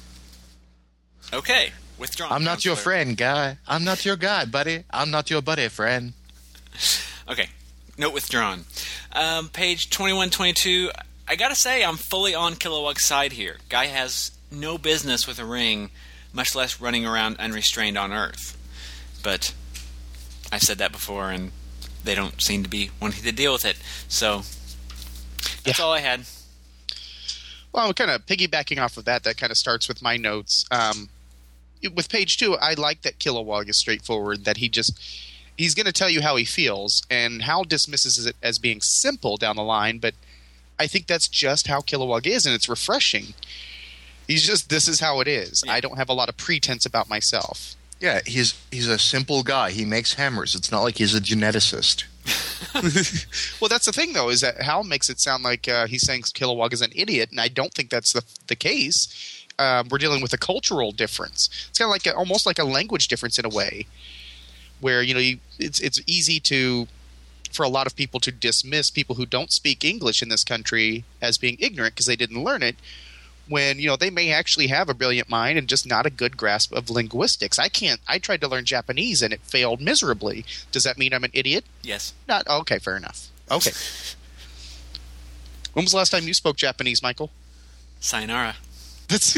Okay. Withdrawn. I'm not your counselor. friend, guy. I'm not your guy, buddy. I'm not your buddy, friend. Okay. Note withdrawn. Um, page twenty-one, twenty-two. I gotta say, I'm fully on Kilowog's side here. Guy has no business with a ring, much less running around unrestrained on Earth. But I've said that before, and they don't seem to be wanting to deal with it. So that's Yeah. all I had. Well, I'm kind of piggybacking off of that. That kind of starts with my notes. Um, with page two, I like that Kilowog is straightforward, that he just... He's going to tell you how he feels, and Hal dismisses it as being simple down the line, but I think that's just how Kilowog is, and it's refreshing. He's just, this is how it is. Yeah. I don't have a lot of pretense about myself. Yeah, he's he's a simple guy. He makes hammers. It's not like he's a geneticist. Well, that's the thing, though, is that Hal makes it sound like uh, he's saying Kilowog is an idiot, and I don't think that's the the case. Uh, we're dealing with a cultural difference. It's kind of like a, almost like a language difference in a way, where you know you, it's it's easy to for a lot of people to dismiss people who don't speak English in this country as being ignorant because they didn't learn it, when you know they may actually have a brilliant mind and just not a good grasp of linguistics. I can't. I tried to learn Japanese and it failed miserably. Does that mean I'm an idiot? Yes. Not okay. Fair enough. Okay. When was the last time you spoke Japanese, Michael? Sayonara. That's.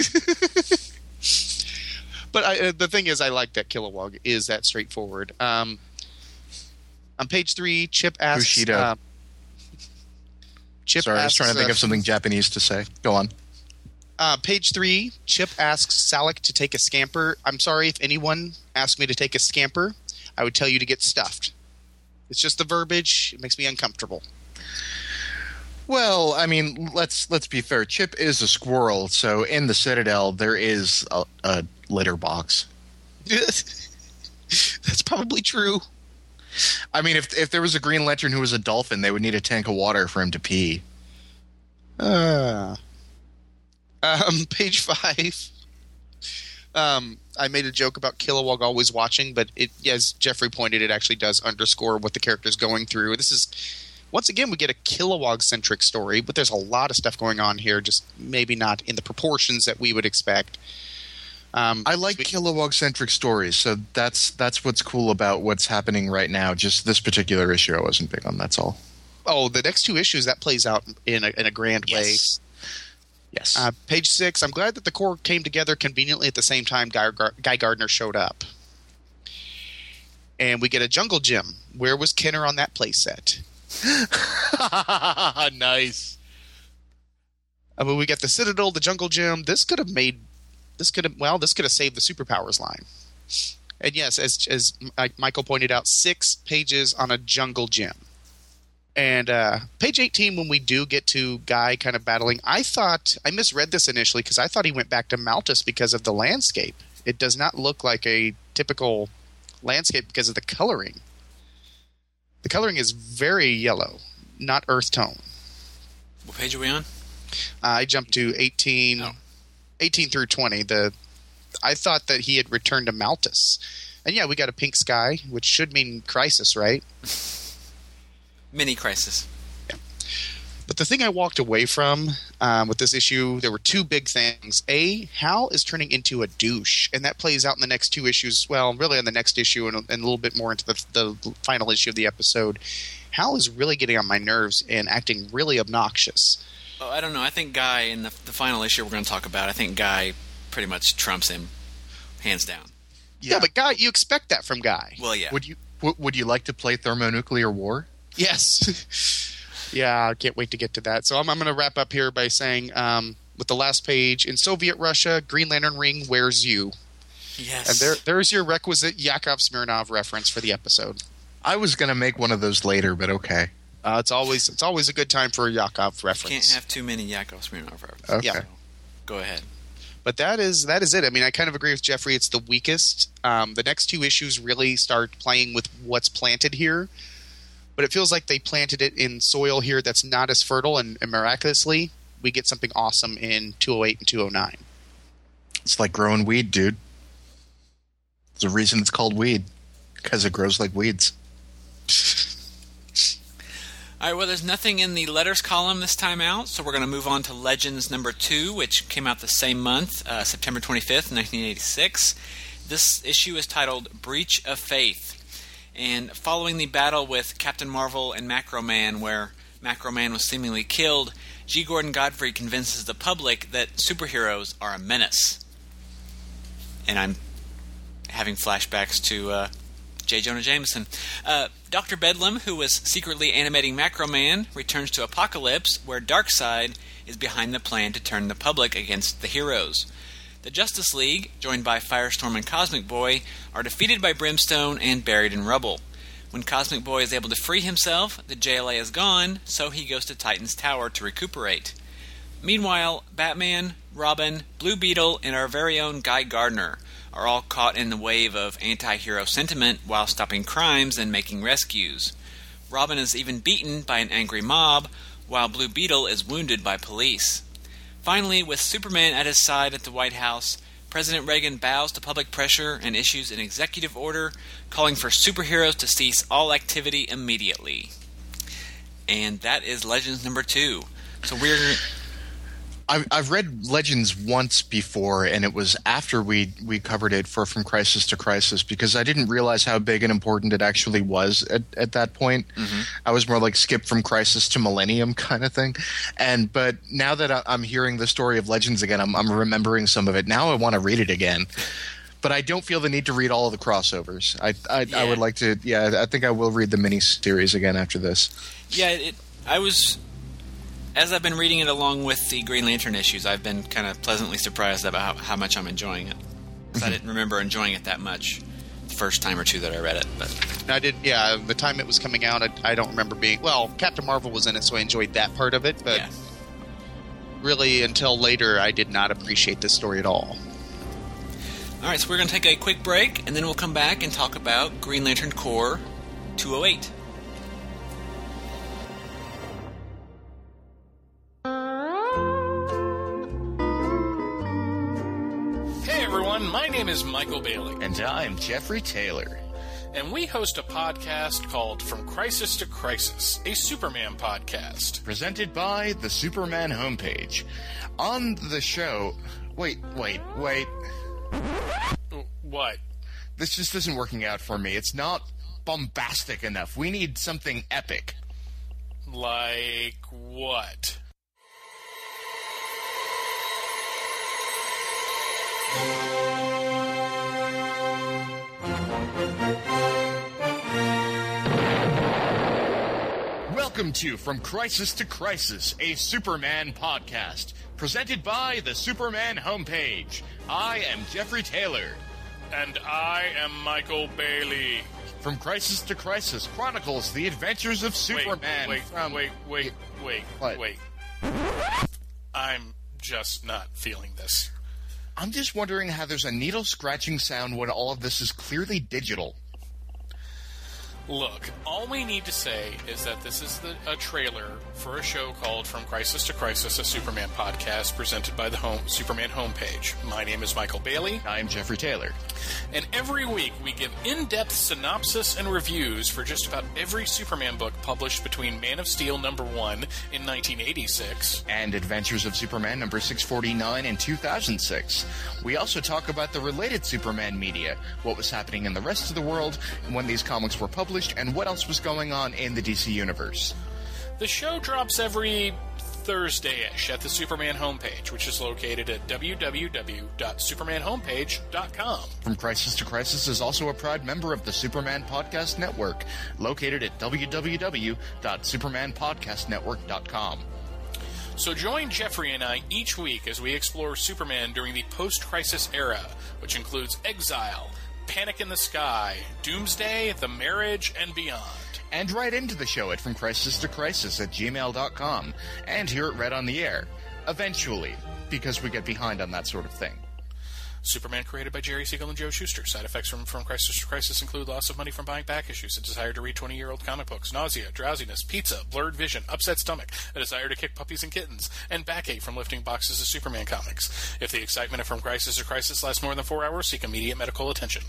But I, uh, the thing is, I like that Kilowog is that straightforward. Um, on page three, Chip asks. Bushido. Uh, Chip Sorry, I was asks, trying to think uh, of something Japanese to say. Go on. Uh, page three, Chip asks Salak to take a scamper. I'm sorry if anyone asked me to take a scamper. I would tell you to get stuffed. It's just the verbiage. It makes me uncomfortable. Well, I mean, let's let's be fair. Chip is a squirrel, so in the Citadel there is a, a litter box. That's probably true. I mean, if if there was a Green Lantern who was a dolphin, they would need a tank of water for him to pee. Uh, um, page five. Um, I made a joke about Kilowog always watching, but it, as Jeffrey pointed, it actually does underscore what the character's going through. This is, once again, we get a Kilowog-centric story, but there's a lot of stuff going on here, just maybe not in the proportions that we would expect. Um, I like we- Kilowog-centric stories, so that's that's what's cool about what's happening right now. Just this particular issue I wasn't big on, that's all. Oh, the next two issues, that plays out in a, in a grand way. Yes. Uh, page six, I'm glad that the Corps came together conveniently at the same time Guy, Gar- Guy Gardner showed up. And we get a jungle gym. Where was Kenner on that playset? Nice. I mean, we get the Citadel, the jungle gym. This could have made, this could have, well, this could have saved the superpowers line. And yes, as as Michael pointed out, six pages on a jungle gym. And uh, page eighteen, when we do get to Guy kind of battling, I thought, I misread this initially because I thought he went back to Maltus because of the landscape. It does not look like a typical landscape because of the coloring. The coloring is very yellow, not earth tone. What page are we on? Uh, I jumped to eighteen, Oh. eighteen through twenty. The I thought that he had returned to Maltus. And yeah, we got a pink sky, which should mean crisis, right? Mini Crisis. But the thing I walked away from um, with this issue, there were two big things. A, Hal is turning into a douche, and that plays out in the next two issues. Well, really on the next issue and, and a little bit more into the, the final issue of the episode. Hal is really getting on my nerves and acting really obnoxious. Oh, I don't know. I think Guy, in the, the final issue we're going to talk about, I think Guy pretty much trumps him, hands down. Yeah, but Guy, you expect that from Guy. Well, yeah. Would you w- would you like to play thermonuclear war? Yes. Yeah, I can't wait to get to that. So I'm, I'm going to wrap up here by saying, um, with the last page, in Soviet Russia, Green Lantern ring wears you. Yes. And there, there's your requisite Yakov Smirnov reference for the episode. I was going to make one of those later, but okay. Uh, it's always it's always a good time for a Yakov You reference. can't have too many Yakov Smirnoff references. Okay. Yeah. Go ahead. But that is that is it. I mean, I kind of agree with Jeffrey. It's the weakest. Um, the next two issues really start playing with what's planted here. But it feels like they planted it in soil here that's not as fertile, and, and miraculously, we get something awesome in two oh eight and two oh nine. It's like growing weed, dude. There's a reason it's called weed. Because it grows like weeds. All right, well, there's nothing in the letters column this time out, so we're going to move on to Legends number two, which came out the same month, uh, September twenty-fifth, nineteen eighty-six. This issue is titled Breach of Faith. And following the battle with Captain Marvel and Macro-Man, where Macro-Man was seemingly killed, G. Gordon Godfrey convinces the public that superheroes are a menace. And I'm having flashbacks to uh, J. Jonah Jameson. Uh, Doctor Bedlam, who was secretly animating Macro-Man, returns to Apokolips, where Darkseid is behind the plan to turn the public against the heroes. The Justice League, joined by Firestorm and Cosmic Boy, are defeated by Brimstone and buried in rubble. When Cosmic Boy is able to free himself, the J L A is gone, so he goes to Titan's Tower to recuperate. Meanwhile, Batman, Robin, Blue Beetle, and our very own Guy Gardner are all caught in the wave of anti-hero sentiment while stopping crimes and making rescues. Robin is even beaten by an angry mob, while Blue Beetle is wounded by police. Finally, with Superman at his side at the White House, President Reagan bows to public pressure and issues an executive order calling for superheroes to cease all activity immediately. And that is Legends number two. So we're... I've, I've read Legends once before, and it was after we, we covered it for From Crisis to Crisis, because I didn't realize how big and important it actually was at, at that point. Mm-hmm. I was more like skip from Crisis to Millennium kind of thing. And But now that I, I'm hearing the story of Legends again, I'm, I'm remembering some of it. Now I want to read it again. But I don't feel the need to read all of the crossovers. I I, Yeah. I would like to, yeah, I think I will read the mini-series again after this. Yeah, it, I was... As I've been reading it along with the Green Lantern issues, I've been kind of pleasantly surprised about how, how much I'm enjoying it. Because I didn't remember enjoying it that much the first time or two that I read it. But I did, yeah, the time it was coming out, I, I don't remember being... Well, Captain Marvel was in it, so I enjoyed that part of it, but yeah. really, until later, I did not appreciate this story at all. All right, so we're going to take a quick break, and then we'll come back and talk about Green Lantern Corps two oh eight. Hey everyone. My name is Michael Bailey. And I'm Jeffrey Taylor. And we host a podcast called From Crisis to Crisis, a Superman podcast. Presented by the Superman homepage. On the show... Wait, wait, wait. What? This just isn't working out for me. It's not bombastic enough. We need something epic. Like what? Welcome to From Crisis to Crisis, a Superman podcast, presented by the Superman homepage. I am Jeffrey Taylor. And I am Michael Bailey. From Crisis to Crisis chronicles the adventures of Superman. Wait, wait, from... wait, wait, wait, What? wait. I'm just not feeling this. I'm just wondering how there's a needle scratching sound when all of this is clearly digital. Look, all we need to say is that this is the, a trailer for a show called From Crisis to Crisis, a Superman podcast presented by the home, Superman homepage. My name is Michael Bailey. I'm Jeffrey Taylor. And every week we give in-depth synopsis and reviews for just about every Superman book published between Man of Steel number one in nineteen eighty-six and Adventures of Superman number six forty-nine in two thousand six. We also talk about the related Superman media, what was happening in the rest of the world when these comics were published, and what else was going on in the D C Universe. The show drops every Thursday-ish at the Superman homepage, which is located at w w w dot superman homepage dot com. From Crisis to Crisis is also a proud member of the Superman Podcast Network, located at w w w dot superman podcast network dot com. So join Jeffrey and I each week as we explore Superman during the post-crisis era, which includes Exile, Panic in the Sky, Doomsday, The Marriage, and beyond. And write into the show at From Crisis to Crisis at gmail dot com, and hear it read on the air. Eventually, because we get behind on that sort of thing. Superman created by Jerry Siegel and Joe Shuster. Side effects from From Crisis to Crisis include loss of money from buying back issues, a desire to read twenty-year-old comic books, nausea, drowsiness, pizza, blurred vision, upset stomach, a desire to kick puppies and kittens, and backache from lifting boxes of Superman comics. If the excitement of From Crisis to Crisis lasts more than four hours, seek immediate medical attention.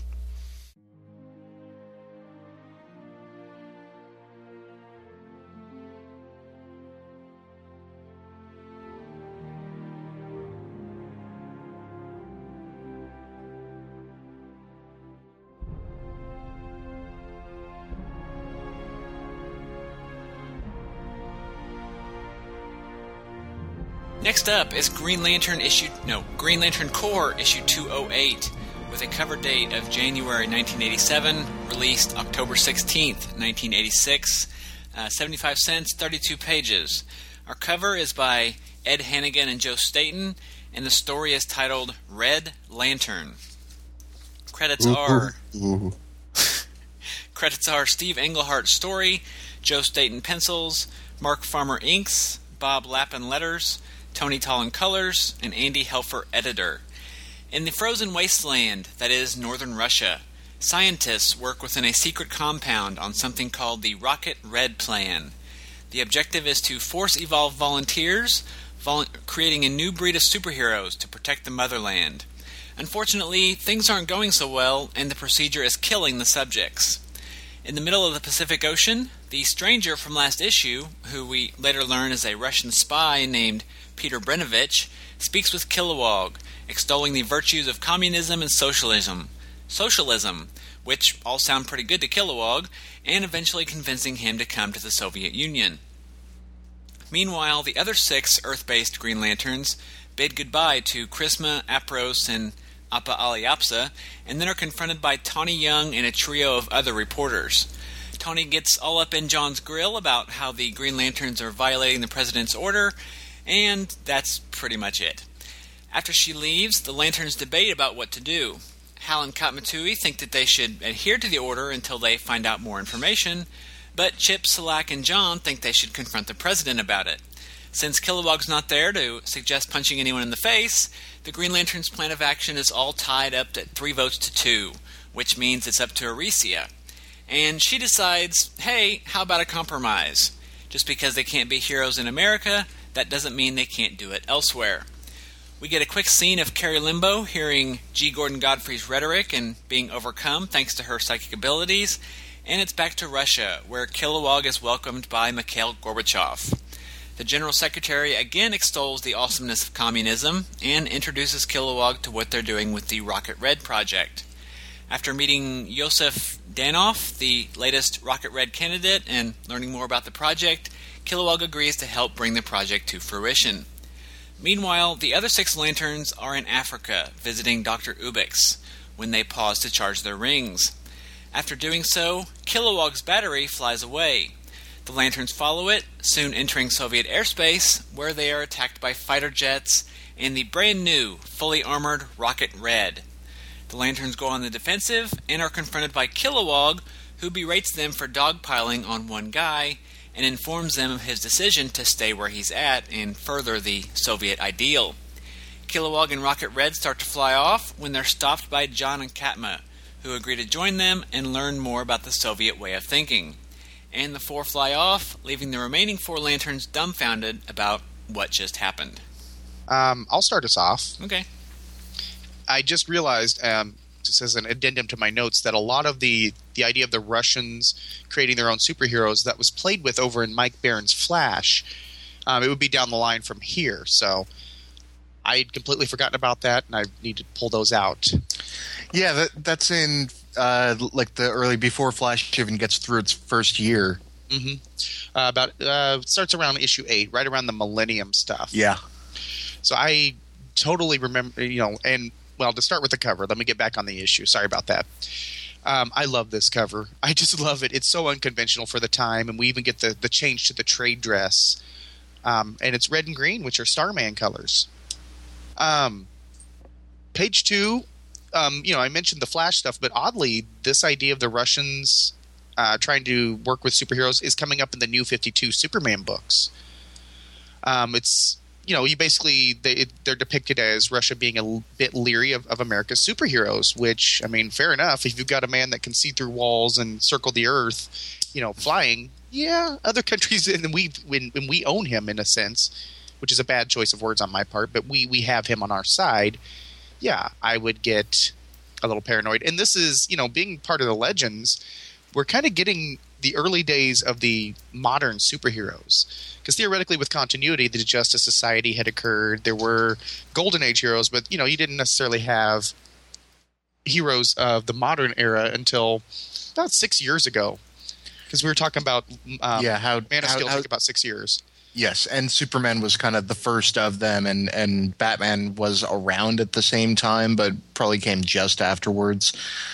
Next up is Green Lantern issue no Green Lantern Corps issue two oh eight, with a cover date of January nineteen eighty-seven, released October sixteenth, nineteen eighty-six. Uh, seventy-five cents, thirty-two pages. Our cover is by Ed Hannigan and Joe Staton, and the story is titled Red Lantern. Credits are credits are Steve Englehart story, Joe Staton pencils, Mark Farmer inks, Bob Lappin letters, Tony Tollin colors, and Andy Helfer editor. In the frozen wasteland that is northern Russia, scientists work within a secret compound on something called the Rocket Red Plan. The objective is to force evolve volunteers, vol- creating a new breed of superheroes to protect the motherland. Unfortunately, things aren't going so well, and the procedure is killing the subjects. In the middle of the Pacific Ocean, the stranger from last issue, who we later learn is a Russian spy named Peter Brenovich, speaks with Kilowog, extolling the virtues of communism and socialism. Socialism, which all sound pretty good to Kilowog, and eventually convincing him to come to the Soviet Union. Meanwhile, the other six Earth-based Green Lanterns bid goodbye to Chrisma, Apros, and Appa Aliapsa, and then are confronted by Tawny Young and a trio of other reporters. Tawny gets all up in John's grill about how the Green Lanterns are violating the President's order, and that's pretty much it. After she leaves, the Lanterns debate about what to do. Hal and Katmatui think that they should adhere to the order until they find out more information, but Chip, Salak, and John think they should confront the President about it. Since Kilowog's not there to suggest punching anyone in the face, the Green Lantern's plan of action is all tied up at three votes to two, which means it's up to Arisia. And she decides, hey, how about a compromise? Just because they can't be heroes in America, that doesn't mean they can't do it elsewhere. We get a quick scene of Carrie Limbo hearing G. Gordon Godfrey's rhetoric and being overcome thanks to her psychic abilities, and it's back to Russia, where Kilowog is welcomed by Mikhail Gorbachev. The General Secretary again extols the awesomeness of communism and introduces Kilowog to what they're doing with the Rocket Red project. After meeting Yosef Danov, the latest Rocket Red candidate, and learning more about the project, Kilowog agrees to help bring the project to fruition. Meanwhile, the other six Lanterns are in Africa, visiting Doctor Ubix, when they pause to charge their rings. After doing so, Kilowog's battery flies away. The Lanterns follow it, soon entering Soviet airspace, where they are attacked by fighter jets and the brand new, fully armored Rocket Red. The Lanterns go on the defensive and are confronted by Kilowog, who berates them for dogpiling on one guy, and informs them of his decision to stay where he's at and further the Soviet ideal. Kilowog and Rocket Red start to fly off when they're stopped by John and Katma, who agree to join them and learn more about the Soviet way of thinking. And the four fly off, leaving the remaining four Lanterns dumbfounded about what just happened. Um, I'll start us off. Okay. I just realized, um, just as an addendum to my notes, that a lot of the, the idea of the Russians creating their own superheroes that was played with over in Mike Baron's Flash, um, it would be down the line from here. So I'd completely forgotten about that, and I need to pull those out. Yeah, that, that's in uh, like the early before Flash even gets through its first year. Mm-hmm. Uh, about uh, it starts around issue eight, right around the Millennium stuff. Yeah. So I totally remember, you know, and well, to start with the cover, let me get back on the issue. Sorry about that. Um, I love this cover. I just love it. It's so unconventional for the time, and we even get the, the change to the trade dress. Um, and it's red and green, which are Starman colors. Um, page two, um, you know, I mentioned the Flash stuff, but oddly, this idea of the Russians uh, trying to work with superheroes is coming up in the New fifty-two Superman books. Um, it's... You know, you basically they, they're depicted as Russia being a bit leery of, of America's superheroes, which, I mean, fair enough. If you've got a man that can see through walls and circle the earth, you know, flying, yeah, other countries, and we when, when we own him in a sense, which is a bad choice of words on my part, but we, we have him on our side, yeah, I would get a little paranoid. And this is, you know, being part of the Legends, we're kind of getting the early days of the modern superheroes. Because theoretically, with continuity, the Justice Society had occurred. There were Golden Age heroes, but you know, you didn't necessarily have heroes of the modern era until about six years ago. Because we were talking about um, yeah, how Man of how, Steel how, took about six years. Yes, and Superman was kind of the first of them, and, and Batman was around at the same time, but probably came just afterwards.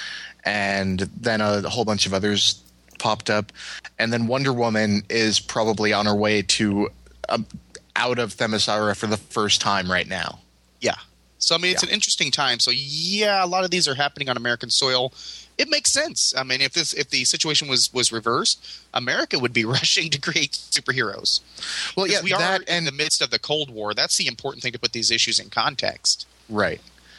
And then a, a whole bunch of others popped up, and then Wonder Woman is probably on her way to uh, out of Themyscira for the first time right now. Yeah. So I mean, it's Yeah. an interesting time. So yeah, a lot of these are happening on American soil. It makes sense. I mean, if this if the situation was was reversed, America would be rushing to create superheroes. Well, yeah, we are that in and the midst of the Cold War. That's the important thing to put these issues in context. right.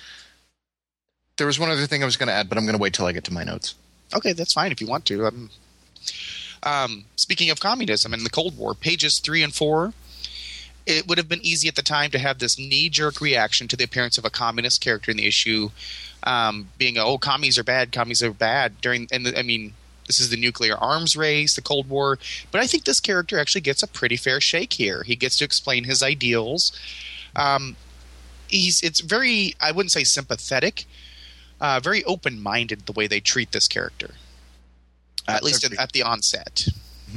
There was one other thing I was going to add, but I'm going to wait till I get to my notes. Okay, that's fine if you want to. Um, um, speaking of communism and the Cold War, pages three and four, it would have been easy at the time to have this knee-jerk reaction to the appearance of a communist character in the issue, um, being, oh, commies are bad, commies are bad. During, and the, I mean, this is the nuclear arms race, the Cold War. But I think this character actually gets a pretty fair shake here. He gets to explain his ideals. Um, he's it's very, I wouldn't say sympathetic, uh, very open-minded the way they treat this character. Uh, at least at, at the onset. Mm-hmm.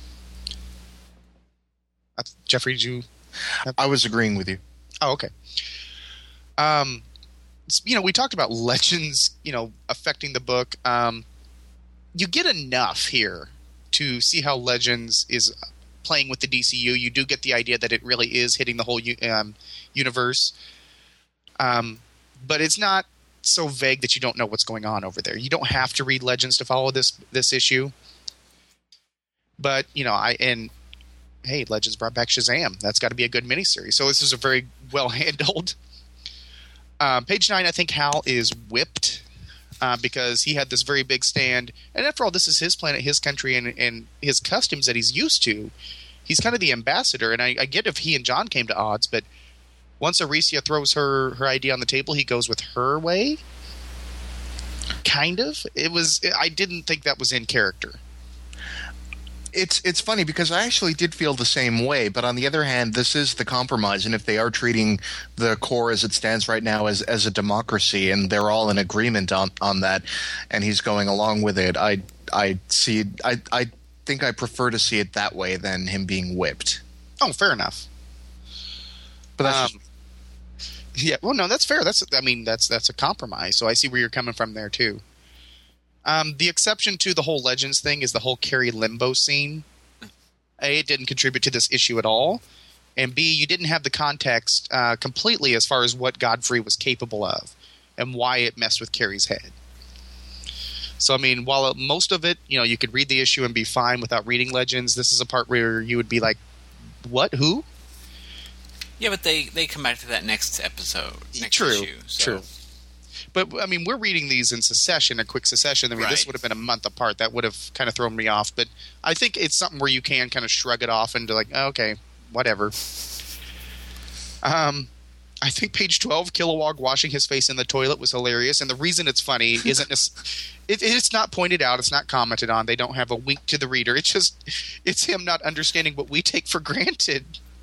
Uh, Jeffrey, did you? Have... I was agreeing with you. Oh, okay. Um, you know, we talked about Legends, you know, affecting the book. Um, you get enough here to see how Legends is playing with the D C U. You do get the idea that it really is hitting the whole um, universe. Um, but it's not so vague that you don't know what's going on over there. You don't have to read Legends to follow this this issue. But, you know, I and hey, Legends brought back Shazam. That's got to be a good miniseries. So this is a very well handled. Um, page nine, I think Hal is whipped uh, because he had this very big stand. And after all, this is his planet, his country, and, and his customs that he's used to. He's kind of the ambassador. And I, I get if he and John came to odds, but Once Aricia throws her, her idea on the table, he goes with her way. Kind of. It was. I didn't think that was in character. It's it's funny because I actually did feel the same way, but on the other hand, this is the compromise, and if they are treating the core as it stands right now as as a democracy, and they're all in agreement on, on that, and he's going along with it, I I see I I think I prefer to see it that way than him being whipped. Oh, fair enough. But that's Um, just, Yeah, well, no, that's fair. That's, I mean, that's that's a compromise. So I see where you're coming from there too. Um, the exception to the whole Legends thing is the whole Carrie Limbo scene. A, it didn't contribute to this issue at all, and B, you didn't have the context uh, completely as far as what Godfrey was capable of and why it messed with Carrie's head. So, I mean, while most of it, you know, you could read the issue and be fine without reading Legends, this is a part where you would be like, "What? Who?" Yeah, but they, they come back to that next episode, next True, issue. So. true. But, I mean, we're reading these in succession, a quick succession. I mean, this Right. would have been a month apart. That would have kind of thrown me off. But I think it's something where you can kind of shrug it off and be like, oh, okay, whatever. Um, I think page twelve, Kilowog washing his face in the toilet was hilarious. And the reason it's funny isn't nec- it, it's not pointed out. It's not commented on. They don't have a wink to the reader. It's just it's him not understanding what we take for granted.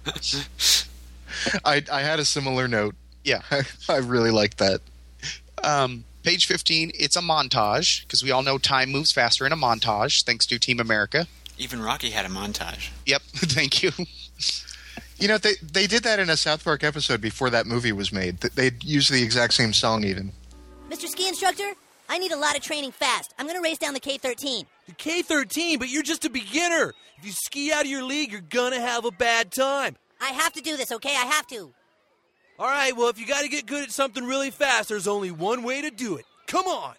I I had a similar note. Yeah. I, I really liked that. Um, page fifteen, it's a montage, because we all know time moves faster in a montage, thanks to Team America. Even Rocky had a montage. Yep, thank you. You know, they they did that in a South Park episode before that movie was made. They used the exact same song even. Mister Ski Instructor, I need a lot of training fast. I'm going to race down the K thirteen. The K thirteen, but you're just a beginner. If you ski out of your league, you're gonna have a bad time. I have to do this, okay? I have to. All right, well, if you gotta get good at something really fast, there's only one way to do it. Come on!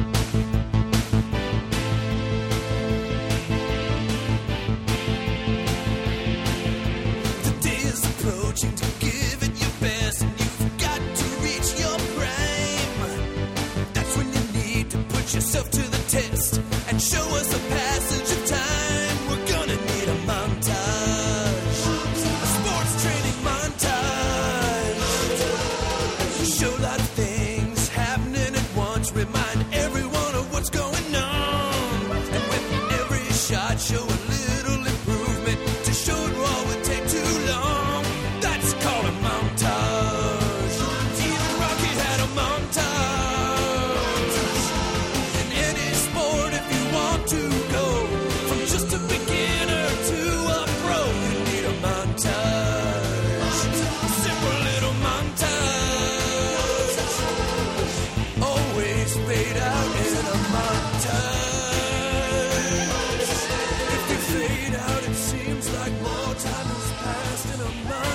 The day is approaching to give it your best, and you've got to reach your prime. That's when you need to put yourself to the test and show us a passage of time. We're gonna need a montage, a sports training montage. Show a lot of things happening at once. Remind everyone of what's going on. And with every shot, show a little improvement. To show it all would take too long. That's called a montage. Even Rocky had a montage. In any sport, if you want to go from just a beginner to a pro, you need a montage. A simple little montage. Always fade out in a montage. If you fade out, it seems like more time has passed in a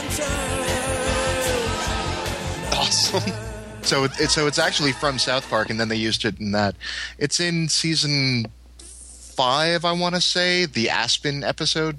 montage. Awesome. So it, it so it's actually from South Park, and then they used it in that. It's in season five, I want to say, the Aspen episode.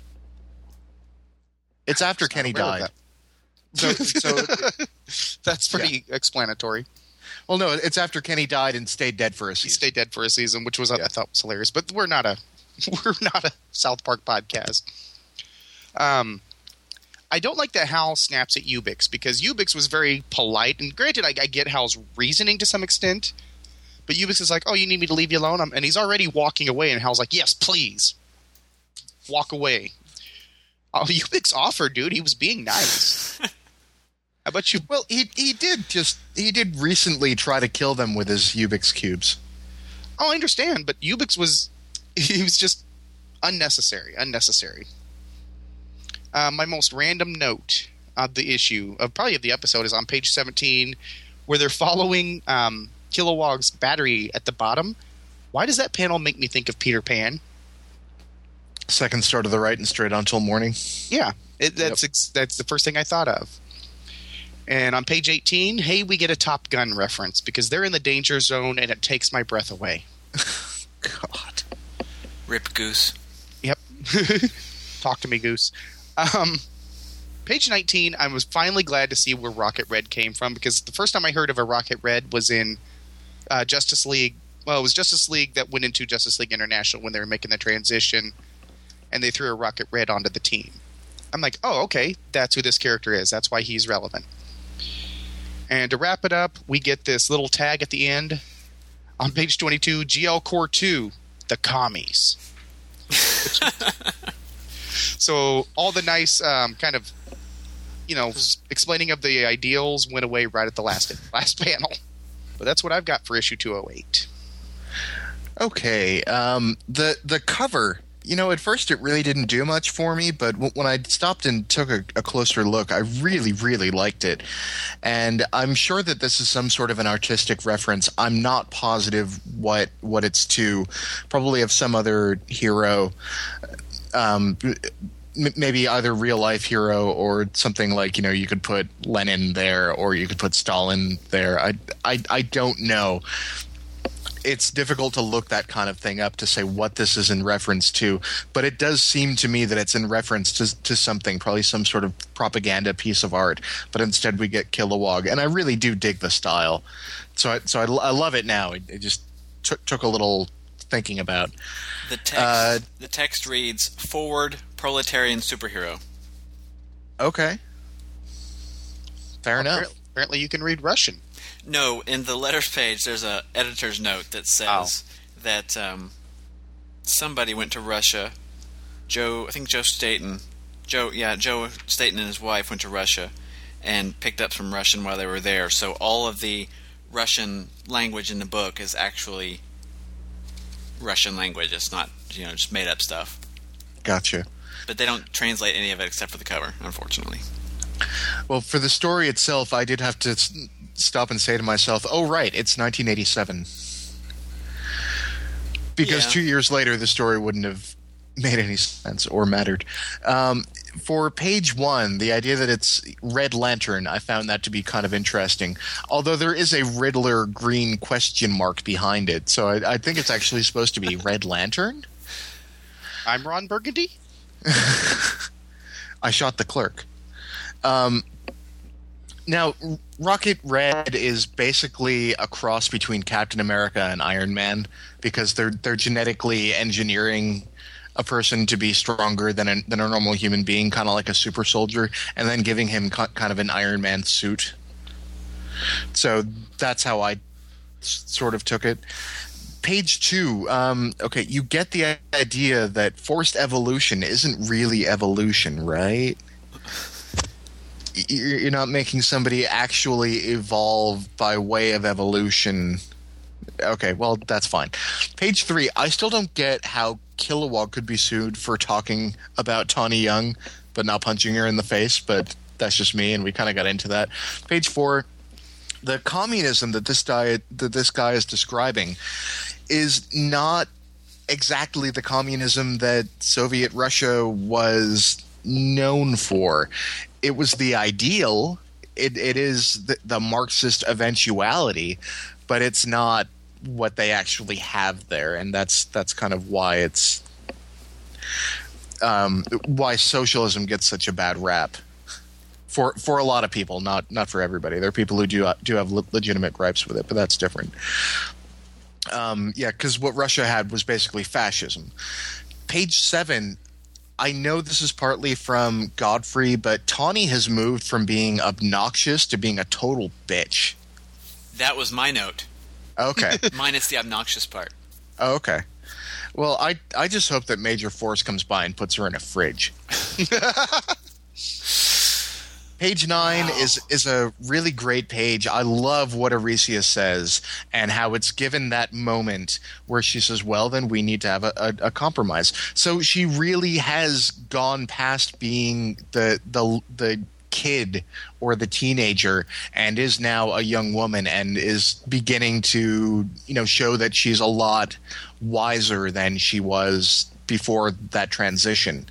It's after Kenny aware of died. So, so That's pretty explanatory. well, no, it's after Kenny died and stayed dead for a He season. stayed dead for a season, which was I thought was hilarious. But we're not a we're not a South Park podcast. Um, I don't like that Hal snaps at Ubix, because Ubix was very polite, and granted, I, I get Hal's reasoning to some extent, but Ubix is like, "Oh, you need me to leave you alone?" I'm, and he's already walking away, and Hal's like, "Yes, please, walk away." Oh, Ubix offered, dude. He was being nice. How about you? Well, he he did just he did recently try to kill them with his Ubix cubes. Oh, I understand, but Ubix was he was just unnecessary, unnecessary. Uh, my most random note of the issue, of probably of the episode, is on page seventeen, where they're following um, Kilowog's battery at the bottom. Why does that panel make me think of Peter Pan? Second star to the right and straight on till morning. Yeah, it, that's ex- that's the first thing I thought of. And on page eighteen, hey, we get a Top Gun reference, because they're in the danger zone, and it takes my breath away. God. Rip Goose. Yep. Talk to me, Goose. Um, page nineteen, I was finally glad to see where Rocket Red came from, because the first time I heard of a Rocket Red was in uh, Justice League. Well, it was Justice League that went into Justice League International when they were making the transition, and they threw a Rocket Red onto the team. I'm like, oh, okay, that's who this character is. That's why he's relevant. And to wrap it up, we get this little tag at the end on page twenty-two, G L Core two, the commies. So all the nice um, kind of, you know, s- explaining of the ideals went away right at the last last panel. But that's what I've got for issue two oh eight. Okay, um, the the cover. You know, at first it really didn't do much for me, but w- when I stopped and took a, a closer look, I really, really liked it. And I'm sure that this is some sort of an artistic reference. I'm not positive what what it's to. Probably of some other hero, um, m- maybe either real life hero or something like, you know, you could put Lenin there or you could put Stalin there. I I, I don't know. It's difficult to look that kind of thing up to say what this is in reference to, but it does seem to me that it's in reference to to something, probably some sort of propaganda piece of art. But instead, we get Kilowog, and I really do dig the style. So, I, so I, I love it now. It, it just took took a little thinking about. The text Uh, the text reads "Forward, proletarian superhero." Okay, fair enough. Apparently, apparently you can read Russian. No, in the letters page, there's a editor's note that says that um, somebody went to Russia. Joe, I think Joe Staten, Joe, yeah, Joe Staten and his wife went to Russia and picked up some Russian while they were there. So all of the Russian language in the book is actually Russian language. It's not, you know, just made up stuff. Gotcha. But they don't translate any of it except for the cover, unfortunately. Well, for the story itself, I did have to s- stop and say to myself, oh, right, it's nineteen eighty-seven. Because Yeah. two years later, the story wouldn't have made any sense or mattered. Um, for page one, the idea that it's Red Lantern, I found that to be kind of interesting. Although there is a Riddler green question mark behind it. So I, I think it's actually supposed to be Red Lantern? I'm Ron Burgundy. I shot the clerk. Um, now, Rocket Red is basically a cross between Captain America and Iron Man because they're they're genetically engineering a person to be stronger than a, than a normal human being, kind of like a super soldier, and then giving him co- kind of an Iron Man suit. So that's how I s- sort of took it. Page two, um, okay, you get the idea that forced evolution isn't really evolution, right? You're not making somebody actually evolve by way of evolution. Okay, well, that's fine. Page three, I still don't get how Kilowog could be sued for talking about Tawny Young but not punching her in the face, but that's just me, and we kind of got into that. Page four, the communism that this guy, that this guy is describing is not exactly the communism that Soviet Russia was known for. It was the ideal. It, it is the, the Marxist eventuality, but it's not what they actually have there, and that's that's kind of why it's um, why socialism gets such a bad rap for for a lot of people, not not for everybody. There are people who do do have le- legitimate gripes with it, but that's different. Um, yeah, because what Russia had was basically fascism. Page seven. I know this is partly from Godfrey, but Tawny has moved from being obnoxious to being a total bitch. That was my note. Okay. Minus the obnoxious part. Oh, okay. Well, I I just hope that Major Force comes by and puts her in a fridge. Page nine wow. is is a really great page. I love what Arisia says and how it's given that moment where she says, well, then we need to have a, a, a compromise. So she really has gone past being the the the kid or the teenager and is now a young woman and is beginning to, you know, show that she's a lot wiser than she was before that transition.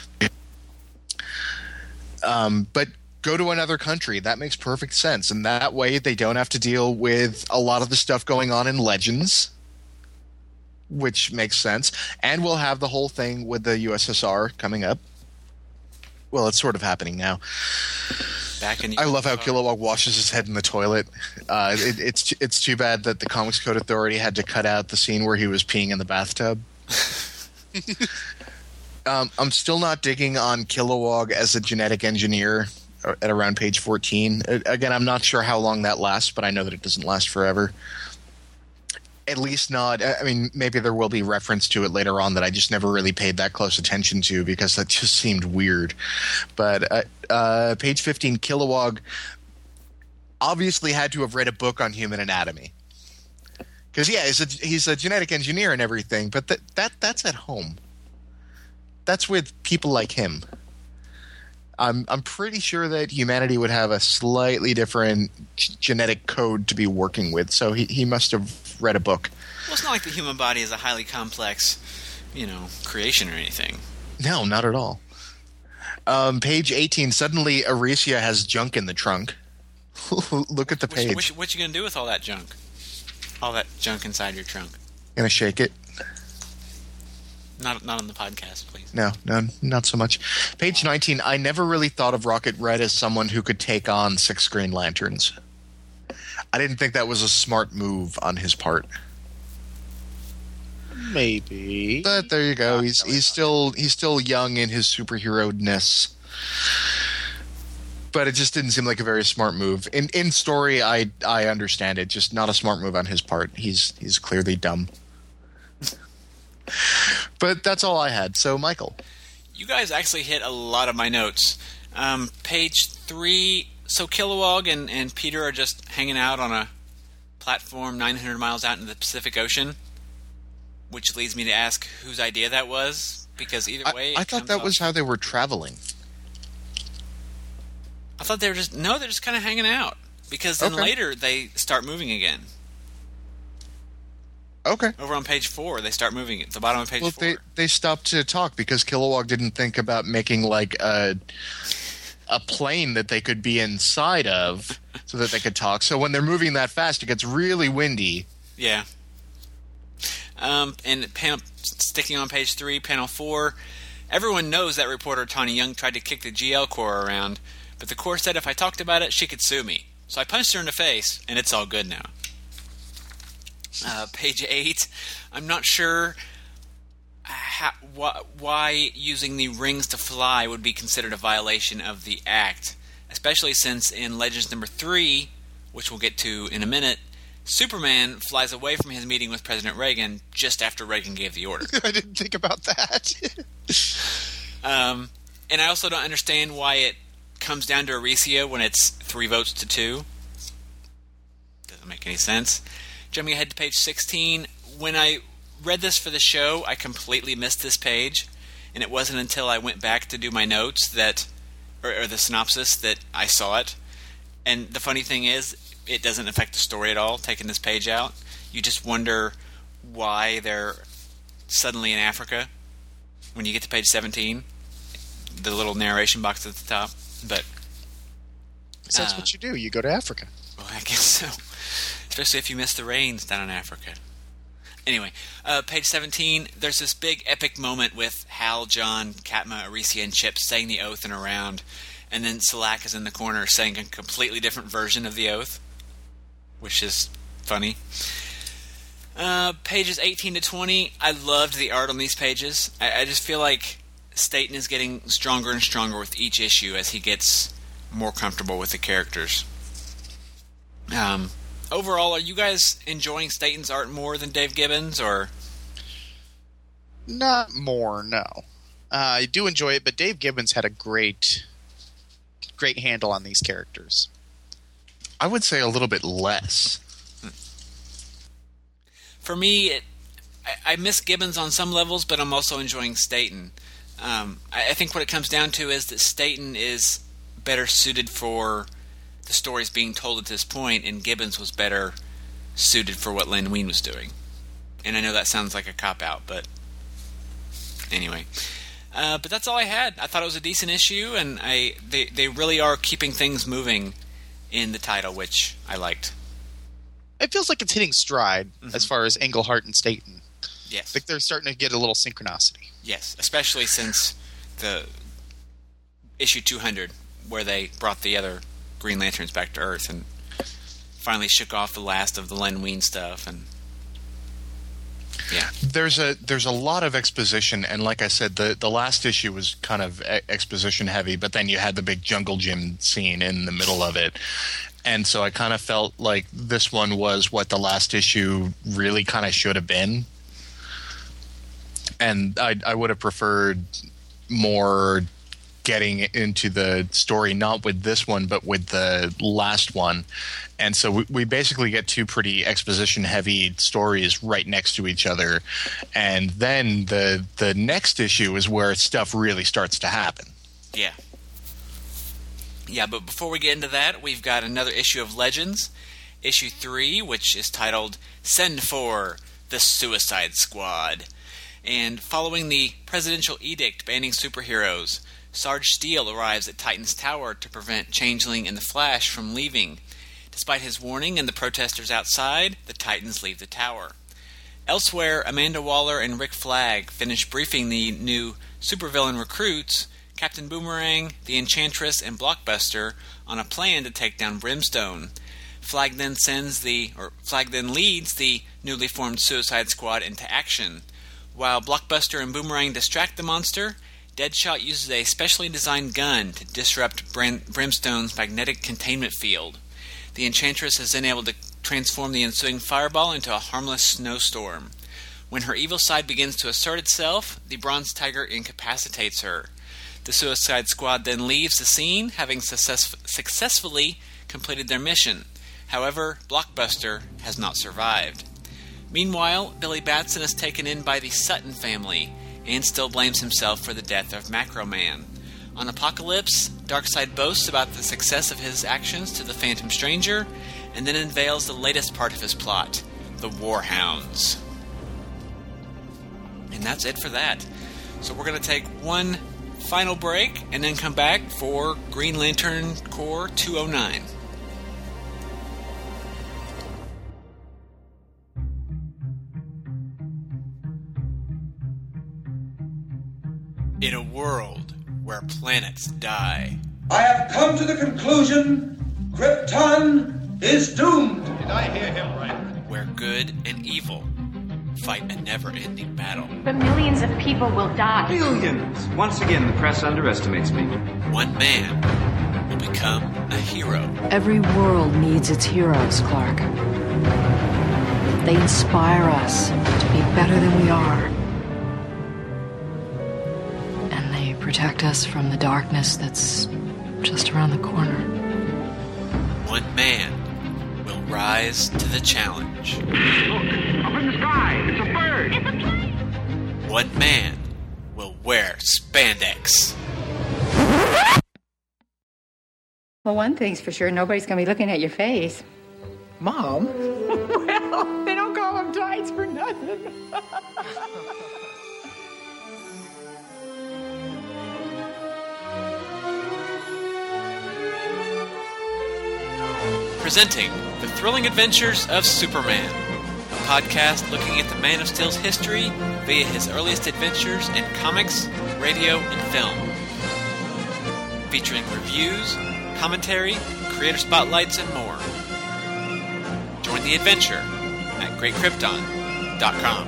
Um, but go to another country. That makes perfect sense. And that way they don't have to deal with a lot of the stuff going on in Legends, which makes sense. And we'll have the whole thing with the U S S R coming up. Well, it's sort of happening now. Back in I love how Kilowog washes his head in the toilet. Uh, it, it's it's too bad that the Comics Code Authority had to cut out the scene where he was peeing in the bathtub. Um, I'm still not digging on Kilowog as a genetic engineer at around page fourteen. Again, I'm not sure how long that lasts, but I know that it doesn't last forever. At least not. I mean, maybe there will be reference to it later on that I just never really paid that close attention to because that just seemed weird. But uh, uh, page fifteen, Kilowog obviously had to have read a book on human anatomy. Because, yeah, he's a, he's a genetic engineer and everything, but that, that that's at home. That's with people like him. I'm I'm pretty sure that humanity would have a slightly different g- genetic code to be working with, so he, he must have read a book. Well, it's not like the human body is a highly complex, you know, creation or anything. No, not at all. Um, page eighteen, suddenly Aricia has junk in the trunk. Look at the page. What, what, what you going to do with all that junk? All that junk inside your trunk? Gonna shake it. Not not on the podcast, please. No, no, not so much. Page nineteen, I never really thought of Rocket Red as someone who could take on six Green Lanterns. I didn't think that was a smart move on his part. Maybe. But there you go. Not He's really he's not. still he's still young in his superhero-ness. But it just didn't seem like a very smart move. In in story, I I understand it. Just not a smart move on his part. He's he's clearly dumb. But that's all I had. So, Michael. You guys actually hit a lot of my notes. Um, page three, so Kilowog and, and Peter are just hanging out on a platform nine hundred miles out in the Pacific Ocean, which leads me to ask whose idea that was, because either way... I, I it thought comes that off- was how they were traveling. I thought they were just... No, they're just kind of hanging out, because then Okay. later they start moving again. Okay. Over on page four, they start moving at the bottom of page Well, four. they they stopped to talk because Kilowog didn't think about making like a a plane that they could be inside of so that they could talk. So when they're moving that fast, it gets really windy. Yeah. Um, and panel, sticking on page three, panel four, everyone knows that reporter Tawny Young tried to kick the G L Corps around, but the Corps said if I talked about it, she could sue me. So I punched her in the face, and it's all good now. Uh, page eight, I'm not sure how, wh- why using the rings to fly would be considered a violation of the Act, especially since in Legends number three, which we'll get to in a minute, Superman flies away from his meeting with President Reagan just after Reagan gave the order. I didn't think about that. um, and I also don't understand why it comes down to Aricia when it's three votes to two. Doesn't make any sense. Jumping ahead to page sixteen, when I read this for the show, I completely missed this page, and it wasn't until I went back to do my notes that, or, or the synopsis, that I saw it. And the funny thing is, it doesn't affect the story at all, taking this page out. You just wonder why they're suddenly in Africa when you get to page seventeen, the little narration box at the top. But So that's Uh, what you do. You go to Africa. well, I guess so. Especially if you miss the rains down in Africa. Anyway, uh, page seventeen, there's this big epic moment with Hal, John, Katma, Aricia, and Chip saying the oath in a round, and then Selak is in the corner saying a completely different version of the oath, which is funny. Uh, pages eighteen to twenty, I loved the art on these pages. I, I just feel like Staten is getting stronger and stronger with each issue as he gets more comfortable with the characters. Um... Overall, are you guys enjoying Staten's art more than Dave Gibbons, or? Not more, no. Uh, I do enjoy it, but Dave Gibbons had a great, great handle on these characters. I would say a little bit less. For me, it, I, I miss Gibbons on some levels, but I'm also enjoying Staten. Um, I, I think what it comes down to is that Staten is better suited for the stories being told at this point, and Gibbons was better suited for what Len Wein was doing. And I know that sounds like a cop-out, but anyway. Uh, but that's all I had. I thought it was a decent issue, and I they, they really are keeping things moving in the title, which I liked. It feels like it's hitting stride Mm-hmm. as far as Englehart and Staten. Yes. Like they're starting to get a little synchronicity. Yes, especially since the issue two hundred, where they brought the other Green Lanterns back to Earth and finally shook off the last of the Len Wein stuff. And Yeah. There's a there's a lot of exposition, and like I said, the, the last issue was kind of e- exposition heavy, but then you had the big jungle gym scene in the middle of it. And so I kind of felt like this one was what the last issue really kind of should have been. And I I would have preferred more getting into the story, not with this one, but with the last one. And so we, we basically get two pretty exposition-heavy stories right next to each other. And then the the next issue is where stuff really starts to happen. Yeah. Yeah, but before we get into that, we've got another issue of Legends, issue three, which is titled Send for the Suicide Squad. And following the presidential edict banning superheroes, Sarge Steel arrives at Titan's Tower to prevent Changeling and the Flash from leaving. Despite his warning and the protesters outside, the Titans leave the tower. Elsewhere, Amanda Waller and Rick Flag finish briefing the new supervillain recruits, Captain Boomerang, the Enchantress, and Blockbuster, on a plan to take down Brimstone. Flag then sends the, or Flag then leads the newly formed Suicide Squad into action. While Blockbuster and Boomerang distract the monster, Deadshot uses a specially designed gun to disrupt Brim- Brimstone's magnetic containment field. The Enchantress is then able to transform the ensuing fireball into a harmless snowstorm. When her evil side begins to assert itself, the Bronze Tiger incapacitates her. The Suicide Squad then leaves the scene, having success- successfully completed their mission. However, Blockbuster has not survived. Meanwhile, Billy Batson is taken in by the Sutton family, and still blames himself for the death of Macro-Man. On Apocalypse, Darkseid boasts about the success of his actions to the Phantom Stranger, and then unveils the latest part of his plot, the Warhounds. And that's it for that. So we're going to take one final break, and then come back for Green Lantern Corps two oh nine. In a world where planets die, I have come to the conclusion Krypton is doomed. Did I hear him right? where good and evil fight a never-ending battle. But millions of people will die. Billions! Once again, the press underestimates me. One man will become a hero. Every world needs its heroes, Clark. They inspire us to be better than we are. And they protect us from the darkness that's just around the corner. One man will rise to the challenge. Look, up in the sky! It's a bird! It's a plane! One man will wear spandex. Well, one thing's for sure, nobody's going to be looking at your face. Mom? Well, they don't call them tights for nothing. Presenting The Thrilling Adventures of Superman, a podcast looking at the Man of Steel's history via his earliest adventures in comics, radio, and film. Featuring reviews, commentary, creator spotlights, and more. Join the adventure at great krypton dot com.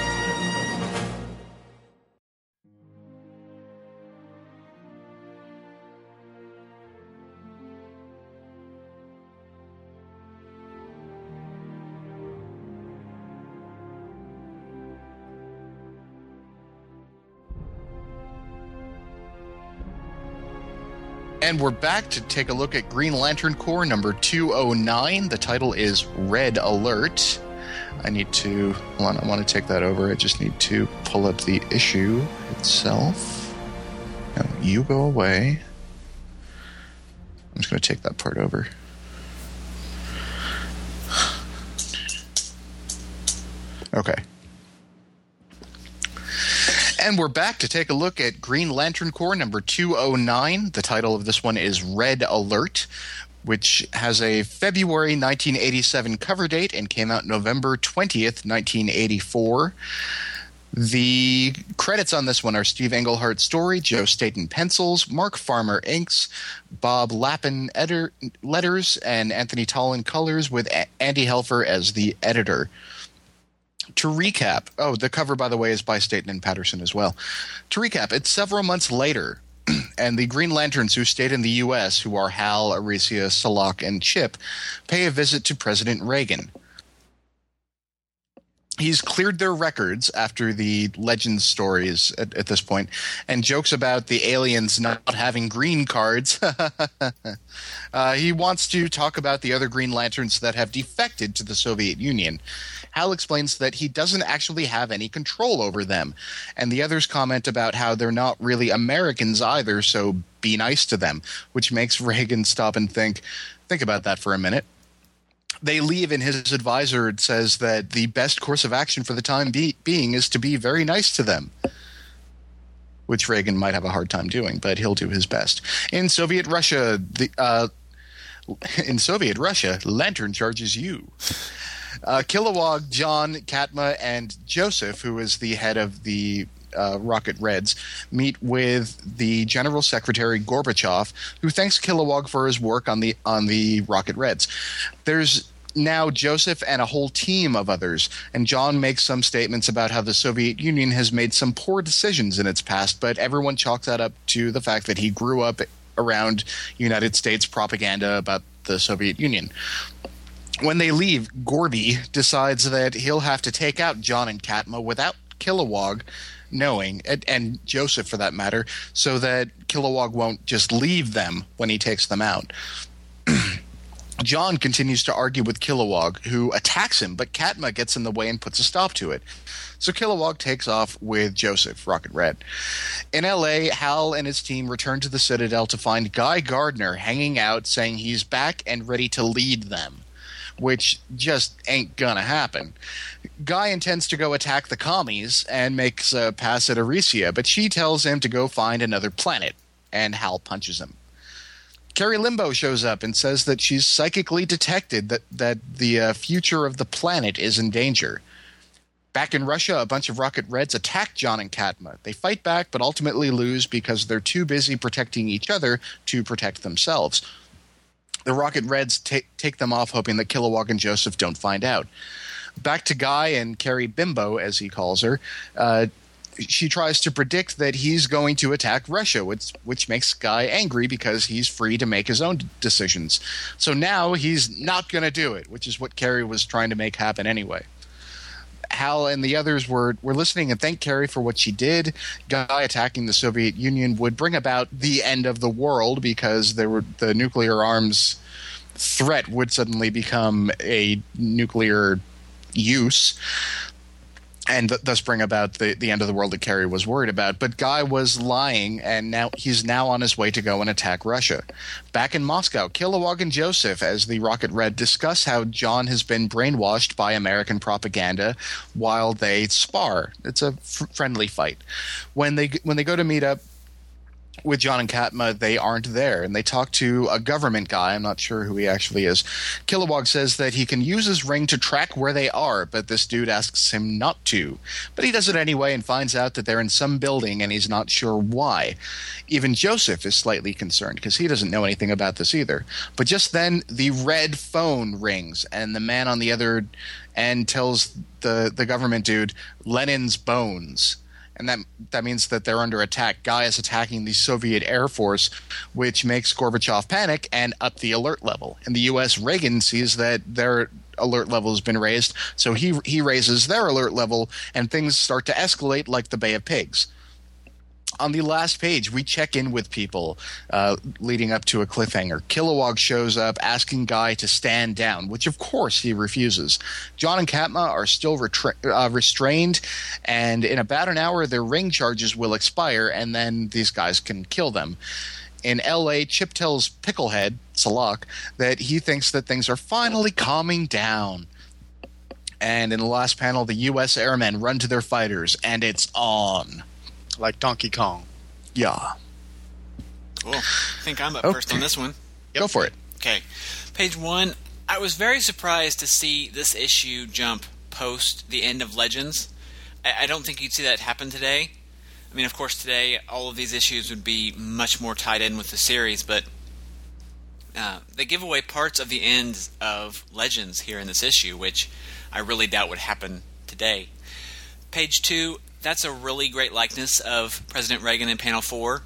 And we're back to take a look at Green Lantern Corps number two oh nine. The title is Red Alert. I need to, hold on, I want to take that over. I just need to pull up the issue itself. No, you go away. I'm just going to take that part over. Okay. And we're back to take a look at Green Lantern Corps number two oh nine. The title of this one is Red Alert, which has a February nineteen eighty-seven cover date and came out November twentieth, nineteen eighty-four. The credits on this one are Steve Englehart story, Joe Staten pencils, Mark Farmer inks, Bob Lappin editor, letters, and Anthony Tollin colors, with a- Andy Helfer as the editor. To recap, oh, the cover, by the way, is by Staten and Patterson as well. To recap, it's several months later, and the Green Lanterns who stayed in the U S, who are Hal, Aricia, Salak, and Chip, pay a visit to President Reagan. He's cleared their records after the Legends stories at, at this point, and jokes about the aliens not having green cards. uh, he wants to talk about the other Green Lanterns that have defected to the Soviet Union. Hal explains that he doesn't actually have any control over them, and the others comment about how they're not really Americans either, so be nice to them, which makes Reagan stop and think, think about that for a minute. They leave, and his advisor says that the best course of action for the time be- being is to be very nice to them, which Reagan might have a hard time doing, but he'll do his best. In Soviet Russia, the uh, in Soviet Russia, Lantern charges you. Uh, Kilowog, John, Katma, and Joseph, who is the head of the Uh, Rocket Reds, meet with the General Secretary Gorbachev, who thanks Kilowog for his work on the on the Rocket Reds. There's now Joseph and a whole team of others, and John makes some statements about how the Soviet Union has made some poor decisions in its past, but everyone chalks that up to the fact that he grew up around United States propaganda about the Soviet Union. When they leave, Gorby decides that he'll have to take out John and Katma without Kilowog knowing, and, and Joseph for that matter, so that Kilowog won't just leave them when he takes them out. John continues to argue with Kilowog, who attacks him, but Katma gets in the way and puts a stop to it. So Kilowog takes off with Joseph, Rocket Red. In L A, Hal and his team return to the Citadel to find Guy Gardner hanging out, saying he's back and ready to lead them, which just ain't gonna happen. Guy intends to go attack the commies and makes a pass at Aricia, but she tells him to go find another planet, and Hal punches him. Carrie Limbo shows up and says that she's psychically detected that, that the uh, future of the planet is in danger. Back in Russia, a bunch of Rocket Reds attack John and Katma. They fight back, but ultimately lose because they're too busy protecting each other to protect themselves. The Rocket Reds t- take them off, hoping that Kilowog and Joseph don't find out. Back to Guy and Carrie Bimbo, as he calls her. Uh, she tries to predict that he's going to attack Russia, which, which makes Guy angry because he's free to make his own decisions. So now he's not going to do it, which is what Carrie was trying to make happen anyway. Hal and the others were, were listening and thanked Carrie for what she did. Guy attacking the Soviet Union would bring about the end of the world because there were the nuclear arms threat would suddenly become a nuclear use, and th- thus bring about the, the end of the world that Carrie was worried about. But Guy was lying, and now he's now on his way to go and attack Russia. Back in Moscow, Kilowog and Joseph, as the Rocket Red, discuss how John has been brainwashed by American propaganda while they spar. It's a f- friendly fight. When they when they go to meet up with John and Katma, they aren't there, and they talk to a government guy. I'm not sure who he actually is. Kilowog says that he can use his ring to track where they are, but this dude asks him not to. But he does it anyway and finds out that they're in some building, and he's not sure why. Even Joseph is slightly concerned, because he doesn't know anything about this either. But just then, the red phone rings, and the man on the other end tells the, the government dude, Lenin's bones. And that that means that they're under attack. Guy is attacking the Soviet Air Force, which makes Gorbachev panic and up the alert level. In the U S, Reagan sees that their alert level has been raised, so he he raises their alert level, and things start to escalate like the Bay of Pigs. On the last page, we check in with people uh, leading up to a cliffhanger. Kilowog shows up asking Guy to stand down, which of course he refuses. John and Katma are still retra- uh, restrained, and in about an hour their ring charges will expire, and then these guys can kill them. In L A, Chip tells Picklehead, Salak, that he thinks that things are finally calming down. And in the last panel, the U S airmen run to their fighters, and it's on. Like Donkey Kong. Yeah. Cool. I think I'm up okay. first on this one. Yep. Go for it. Okay. Page one. I was very surprised to see this issue jump post the end of Legends. I, I don't think you'd see that happen today. I mean, of course, today all of these issues would be much more tied in with the series, but uh, they give away parts of the end of Legends here in this issue, which I really doubt would happen today. Page two, that's a really great likeness of President Reagan in panel four.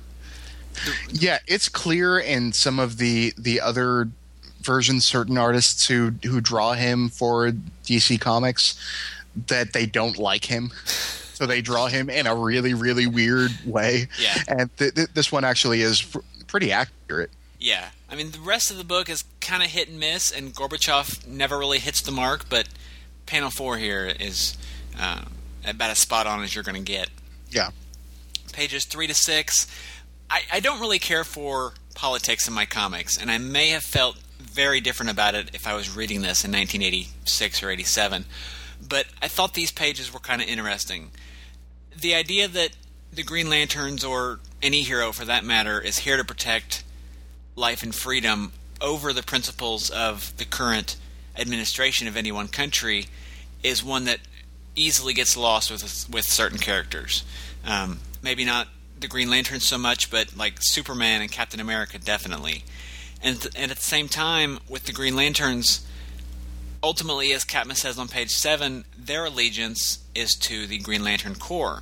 Yeah, it's clear in some of the the other versions, certain artists who who draw him for D C Comics, that they don't like him. So they draw him in a really, really weird way. Yeah. And th- th- this one actually is pr- pretty accurate. Yeah. I mean, the rest of the book is kind of hit and miss, and Gorbachev never really hits the mark, but panel four here is uh, about as spot on as you're going to get. Yeah. Pages three to six. I, I don't really care for politics in my comics, and I may have felt very different about it if I was reading this in nineteen eighty-six or eighty-seven. But I thought these pages were kind of interesting. The idea that the Green Lanterns, or any hero for that matter, is here to protect life and freedom over the principles of the current administration of any one country is one that easily gets lost with with certain characters. Um, maybe not the Green Lantern so much, but like Superman and Captain America definitely. And, th- and at the same time, with the Green Lanterns, ultimately, as Catmull says on page seven, their allegiance is to the Green Lantern Corps.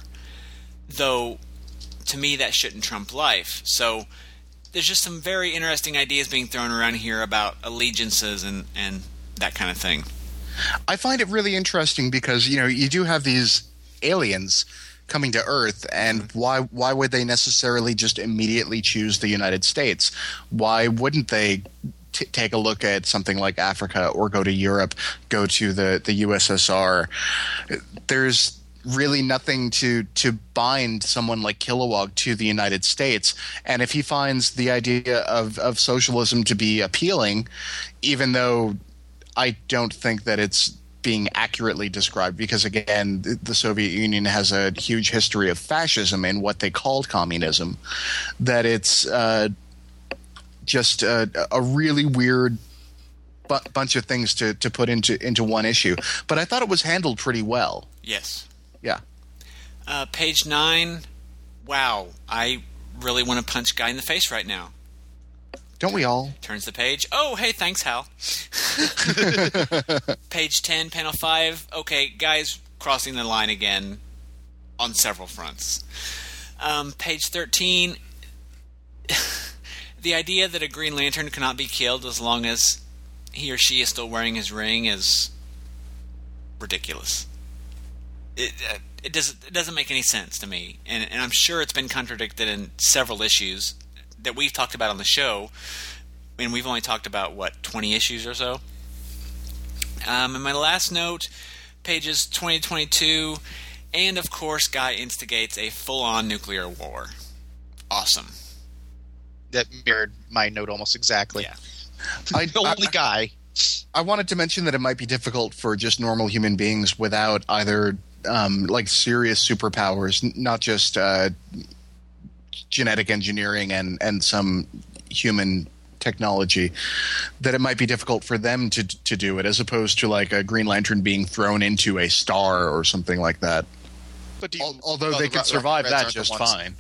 Though, to me, that shouldn't trump life. So, there's just some very interesting ideas being thrown around here about allegiances and, and that kind of thing. I find it really interesting because, you know, you do have these aliens coming to Earth, and why why would they necessarily just immediately choose the United States? Why wouldn't they t- take a look at something like Africa or go to Europe, go to the, the U S S R? There's really nothing to to bind someone like Kilowog to the United States. And if he finds the idea of, of socialism to be appealing, even though I don't think that it's being accurately described, because again, the Soviet Union has a huge history of fascism in what they called communism, that it's uh, just a, a really weird bu- bunch of things to, to put into, into one issue. But I thought it was handled pretty well. Yes. Yeah. Uh, page nine. Wow, I really want to punch Guy in the face right now. Don't we all? Turns the page. Oh, hey, thanks, Hal. Page ten, panel five. Okay, Guy's crossing the line again on several fronts. Um, page thirteen. The idea that a Green Lantern cannot be killed as long as he or she is still wearing his ring is ridiculous. It, uh, it doesn't it doesn't make any sense to me, and, and I'm sure it's been contradicted in several issues that we've talked about on the show. I mean, we've only talked about, what, twenty issues or so? Um, and my last note, pages twenty to twenty-two, and of course, Guy instigates a full-on nuclear war. Awesome. That mirrored my note almost exactly. Yeah. I, the only I, guy. I wanted to mention that it might be difficult for just normal human beings without either um, like serious superpowers, n- not just uh, genetic engineering and, and some human technology, that it might be difficult for them to to do it, as opposed to like a Green Lantern being thrown into a star or something like that. But do you, Al- although well, they the could Red- survive Reds that aren't the just ones. fine.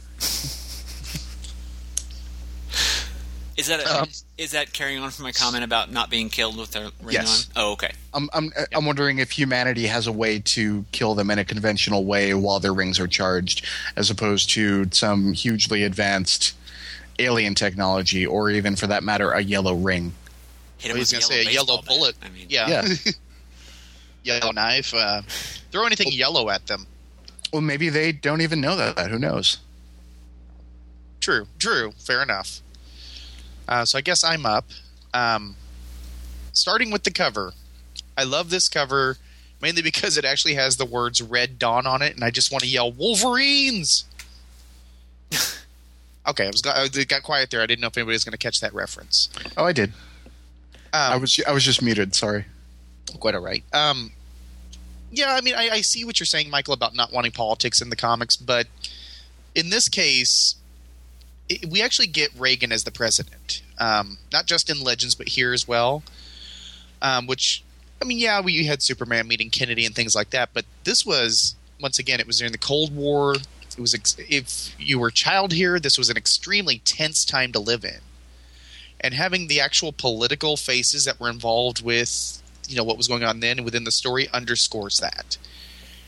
Is that a, Um, is that carrying on from my comment about not being killed with their ring Yes. on? Oh, okay. I'm I'm I'm wondering if humanity has a way to kill them in a conventional way while their rings are charged, as opposed to some hugely advanced alien technology, or even for that matter, a yellow ring. Hit him Well, he's with going to say a yellow baseball bullet. bat. I mean, yeah. Yeah. Yellow knife. Uh, throw anything yellow at them. Well, maybe they don't even know that. Who knows? True. True. Fair enough. Uh, so I guess I'm up. Um, starting with the cover. I love this cover mainly because it actually has the words Red Dawn on it, and I just want to yell, Wolverines! Okay, I was I got quiet there. I didn't know if anybody was going to catch that reference. Oh, I did. Um, I was I was just muted. Sorry. Quite all right. Um, yeah, I mean, I, I see what you're saying, Michael, about not wanting politics in the comics, but in this case, it, we actually get Reagan as the president, um, not just in Legends, but here as well. Um, which, I mean, yeah, we had Superman meeting Kennedy and things like that, but this was, once again, it was during the Cold War. It was ex- if you were a child here, this was an extremely tense time to live in, and having the actual political faces that were involved with, you know, what was going on then within the story underscores that.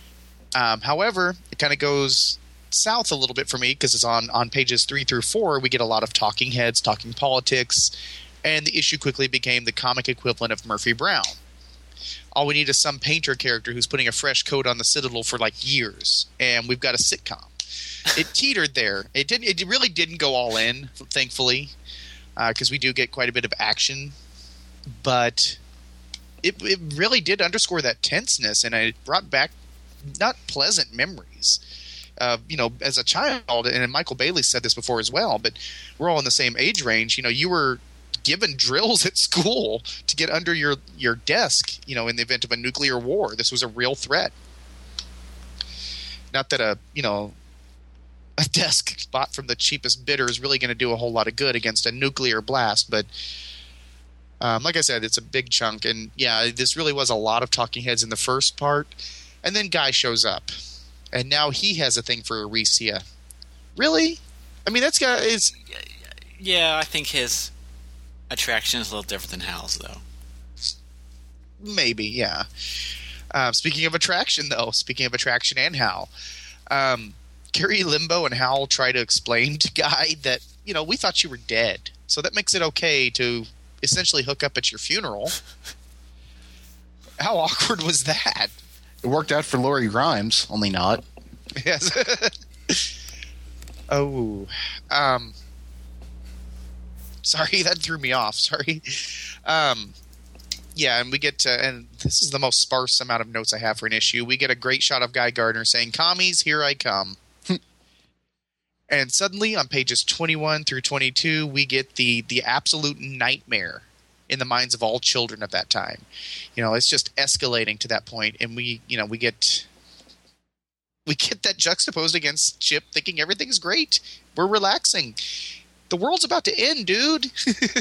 Um, however, it kind of goes south a little bit for me because it's on, on pages three through four. We get a lot of talking heads, talking politics, and the issue quickly became the comic equivalent of Murphy Brown. All we need is some painter character who's putting a fresh coat on the Citadel for like years, and we've got a sitcom. It teetered there. It didn't. It really didn't go all in, thankfully, because uh, we do get quite a bit of action. But it it really did underscore that tenseness, and it brought back not pleasant memories. Uh, you know, as a child, and Michael Bailey said this before as well, but we're all in the same age range. You know, you were given drills at school to get under your, your desk, you know, in the event of a nuclear war. This was a real threat. Not that a, you know, a desk bought from the cheapest bidder is really going to do a whole lot of good against a nuclear blast, but um, like I said, it's a big chunk, and yeah, this really was a lot of talking heads in the first part, and then Guy shows up, and now he has a thing for Arisia. Really? I mean, that's got is. Yeah, I think his attraction is a little different than Hal's, though. Maybe, yeah. Um, speaking of attraction, though, speaking of attraction and Hal, um, Carrie Limbo and Hal try to explain to Guy that, you know, we thought you were dead, so that makes it okay to essentially hook up at your funeral. How awkward was that? It worked out for Lori Grimes, only not. Yes. oh. Um. Sorry, that threw me off. Sorry. Um. Yeah, and we get to, and this is the most sparse amount of notes I have for an issue. We get a great shot of Guy Gardner saying, "Commies, here I come." And suddenly, on pages twenty-one through twenty-two, we get the the absolute nightmare in the minds of all children of that time. You know, it's just escalating to that point, and we, you know, we get we get that juxtaposed against Chip thinking everything's great. We're relaxing. The world's about to end, dude.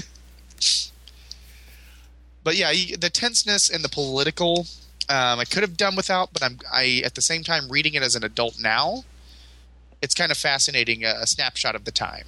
But yeah, the tenseness and the political, um, I could have done without, but I'm I at the same time reading it as an adult now. It's kind of fascinating, a snapshot of the time.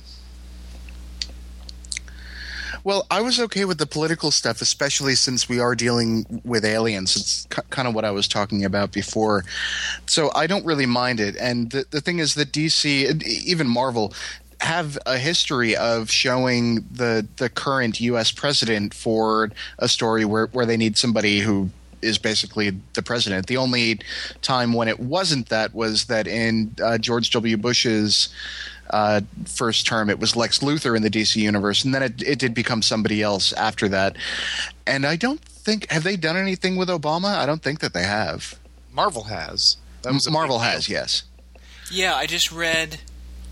Well, I was okay with the political stuff, especially since we are dealing with aliens. It's c- kind of what I was talking about before. So I don't really mind it. And the, the thing is that D C, even Marvel, have a history of showing the the current U S president for a story where, where they need somebody who is basically the president. The only time when it wasn't that was that in uh, George W. Bush's uh, first term, it was Lex Luthor in the D C universe, and then it, it did become somebody else after that. And I don't think – have they done anything with Obama? I don't think that they have. Marvel has. That was Marvel has, yes. Yeah, I just read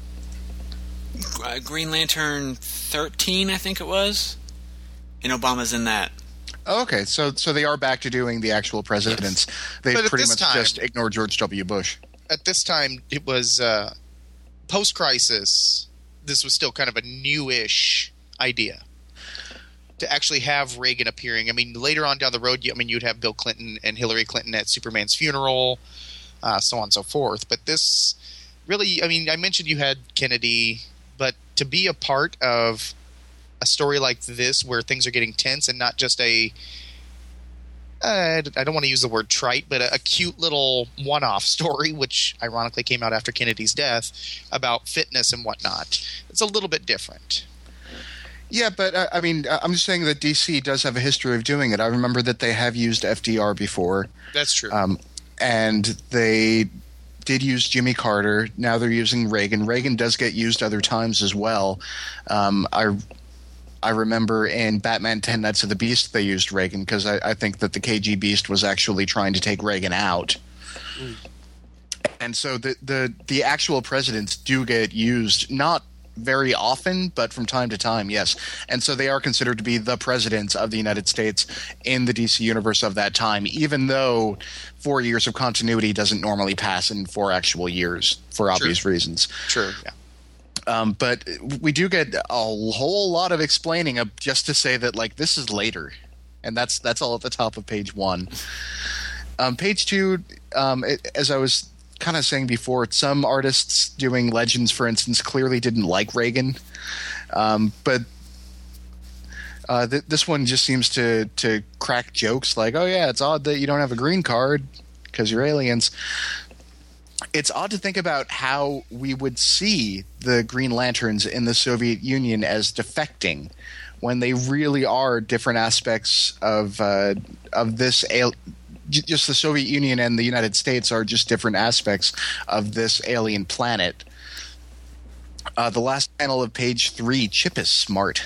uh, Green Lantern thirteen, I think it was, and Obama's in that. Okay, so so they are back to doing the actual presidents. They pretty much time, just ignore George W. Bush. At this time, it was uh, post-crisis. This was still kind of a newish idea to actually have Reagan appearing. I mean, later on down the road, I mean, you'd have Bill Clinton and Hillary Clinton at Superman's funeral, uh, so on and so forth. But this really, I mean, I mentioned you had Kennedy, but to be a part of a story like this where things are getting tense and not just a uh, I don't want to use the word trite, but a, a cute little one-off story, which ironically came out after Kennedy's death, about fitness and whatnot. It's a little bit different. Yeah, but uh, I mean, I'm just saying that D C does have a history of doing it. I remember that they have used F D R before. That's true. Um, and they did use Jimmy Carter. Now they're using Reagan. Reagan does get used other times as well. Um, I I remember in Batman ten Nights of the Beast they used Reagan because I, I think that the K G Beast was actually trying to take Reagan out. Mm. And so the, the, the actual presidents do get used, not very often, but from time to time, yes. And so they are considered to be the presidents of the United States in the D C universe of that time, even though four years of continuity doesn't normally pass in four actual years for obvious True. reasons. True, yeah. Um, but we do get a whole lot of explaining of just to say that, like, this is later. And that's that's all at the top of page one. Um, page two, um, it, as I was kind of saying before, some artists doing Legends, for instance, clearly didn't like Reagan. Um, but uh, th- this one just seems to, to crack jokes like, oh, yeah, it's odd that you don't have a green card because you're aliens. it's odd to think about how we would see the Green Lanterns in the Soviet Union as defecting when they really are different aspects of uh, of this al- just the Soviet Union and the United States are just different aspects of this alien planet. Uh, the last panel of page three, Chip is smart.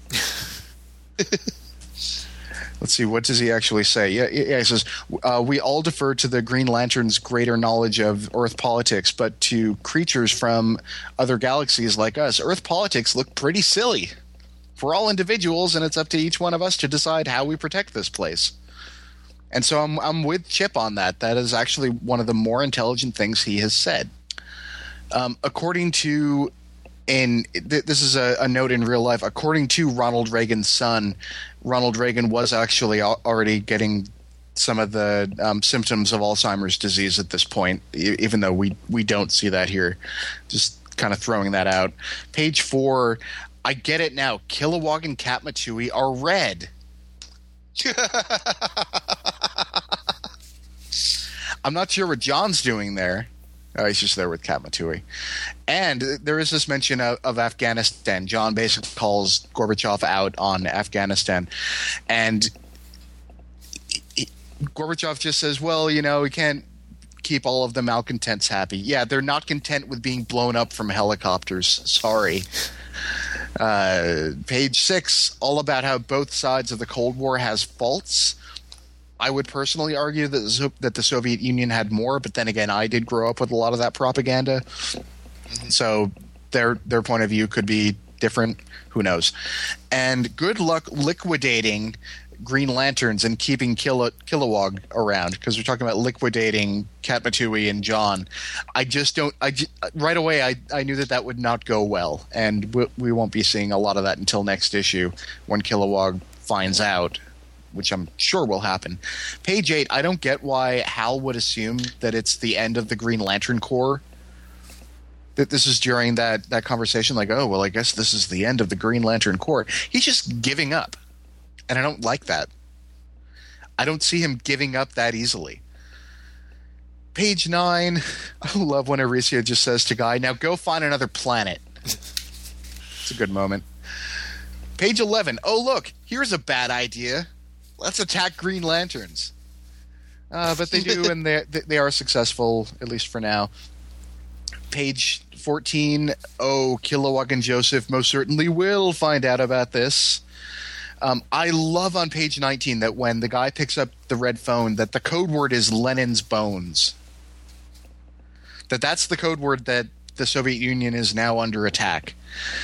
Let's see, what does he actually say? Yeah, yeah he says, uh, we all defer to the Green Lantern's greater knowledge of Earth politics, but to creatures from other galaxies like us, Earth politics look pretty silly. We're all individuals, and it's up to each one of us to decide how we protect this place. And so I'm, I'm with Chip on that. That is actually one of the more intelligent things he has said. Um, according to... In th- this is a, a note in real life. According to Ronald Reagan's son, Ronald Reagan was actually al- already getting some of the um, symptoms of Alzheimer's disease at this point, e- even though we, we don't see that here. Just kind of throwing that out. Page four, I get it now. Kilowog and Katma-Tui are red. I'm not sure what John's doing there. Oh, he's just there with Katma-Tui. And there is this mention of, of Afghanistan. John basically calls Gorbachev out on Afghanistan. And he, Gorbachev just says, well, you know, we can't keep all of the malcontents happy. Yeah, they're not content with being blown up from helicopters. Sorry. Uh, page six, all about how both sides of the Cold War has faults. I would personally argue that the, that the Soviet Union had more, but then again, I did grow up with a lot of that propaganda. Mm-hmm. So their their point of view could be different. Who knows? And good luck liquidating Green Lanterns and keeping Kilo, Kilowog around, because we're talking about liquidating Katma-Tui and John. I just don't. I just, right away, I, I knew that that would not go well, and we, we won't be seeing a lot of that until next issue when Kilowog finds out, which I'm sure will happen. Page eight, I don't get why Hal would assume that it's the end of the Green Lantern Corps. That this is during that, that conversation, like, oh, well, I guess this is the end of the Green Lantern Corps. He's just giving up. And I don't like that. I don't see him giving up that easily. Page nine, I love when Aricia just says to Guy, now go find another planet. It's a good moment. Page eleven, oh, look, here's a bad idea. Let's attack Green Lanterns. Uh, but they do, and they they are successful, at least for now. Page fourteen, oh, Kilowog and Joseph most certainly will find out about this. Um, I love on page nineteen that when the guy picks up the red phone, that the code word is Lenin's bones. That that's the code word that the Soviet Union is now under attack.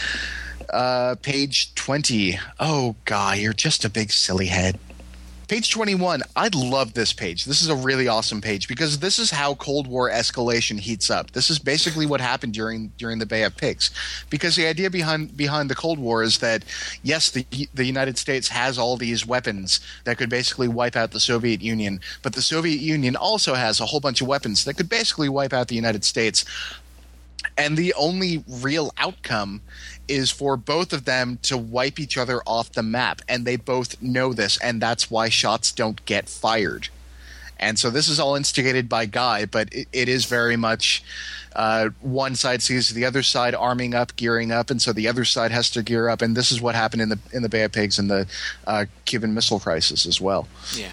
Uh, page twenty, oh, Guy, you're just a big silly head. Page twenty-one, I love this page. This is a really awesome page because this is how Cold War escalation heats up. This is basically what happened during during the Bay of Pigs. Because the idea behind behind the Cold War is that, yes, the the United States has all these weapons that could basically wipe out the Soviet Union, but the Soviet Union also has a whole bunch of weapons that could basically wipe out the United States. And the only real outcome is for both of them to wipe each other off the map. And they both know this, and that's why shots don't get fired. And so this is all instigated by Guy, but it, it is very much uh, one side sees the other side arming up, gearing up, and so the other side has to gear up. And this is what happened in the in the Bay of Pigs and the uh, Cuban Missile Crisis as well. Yeah.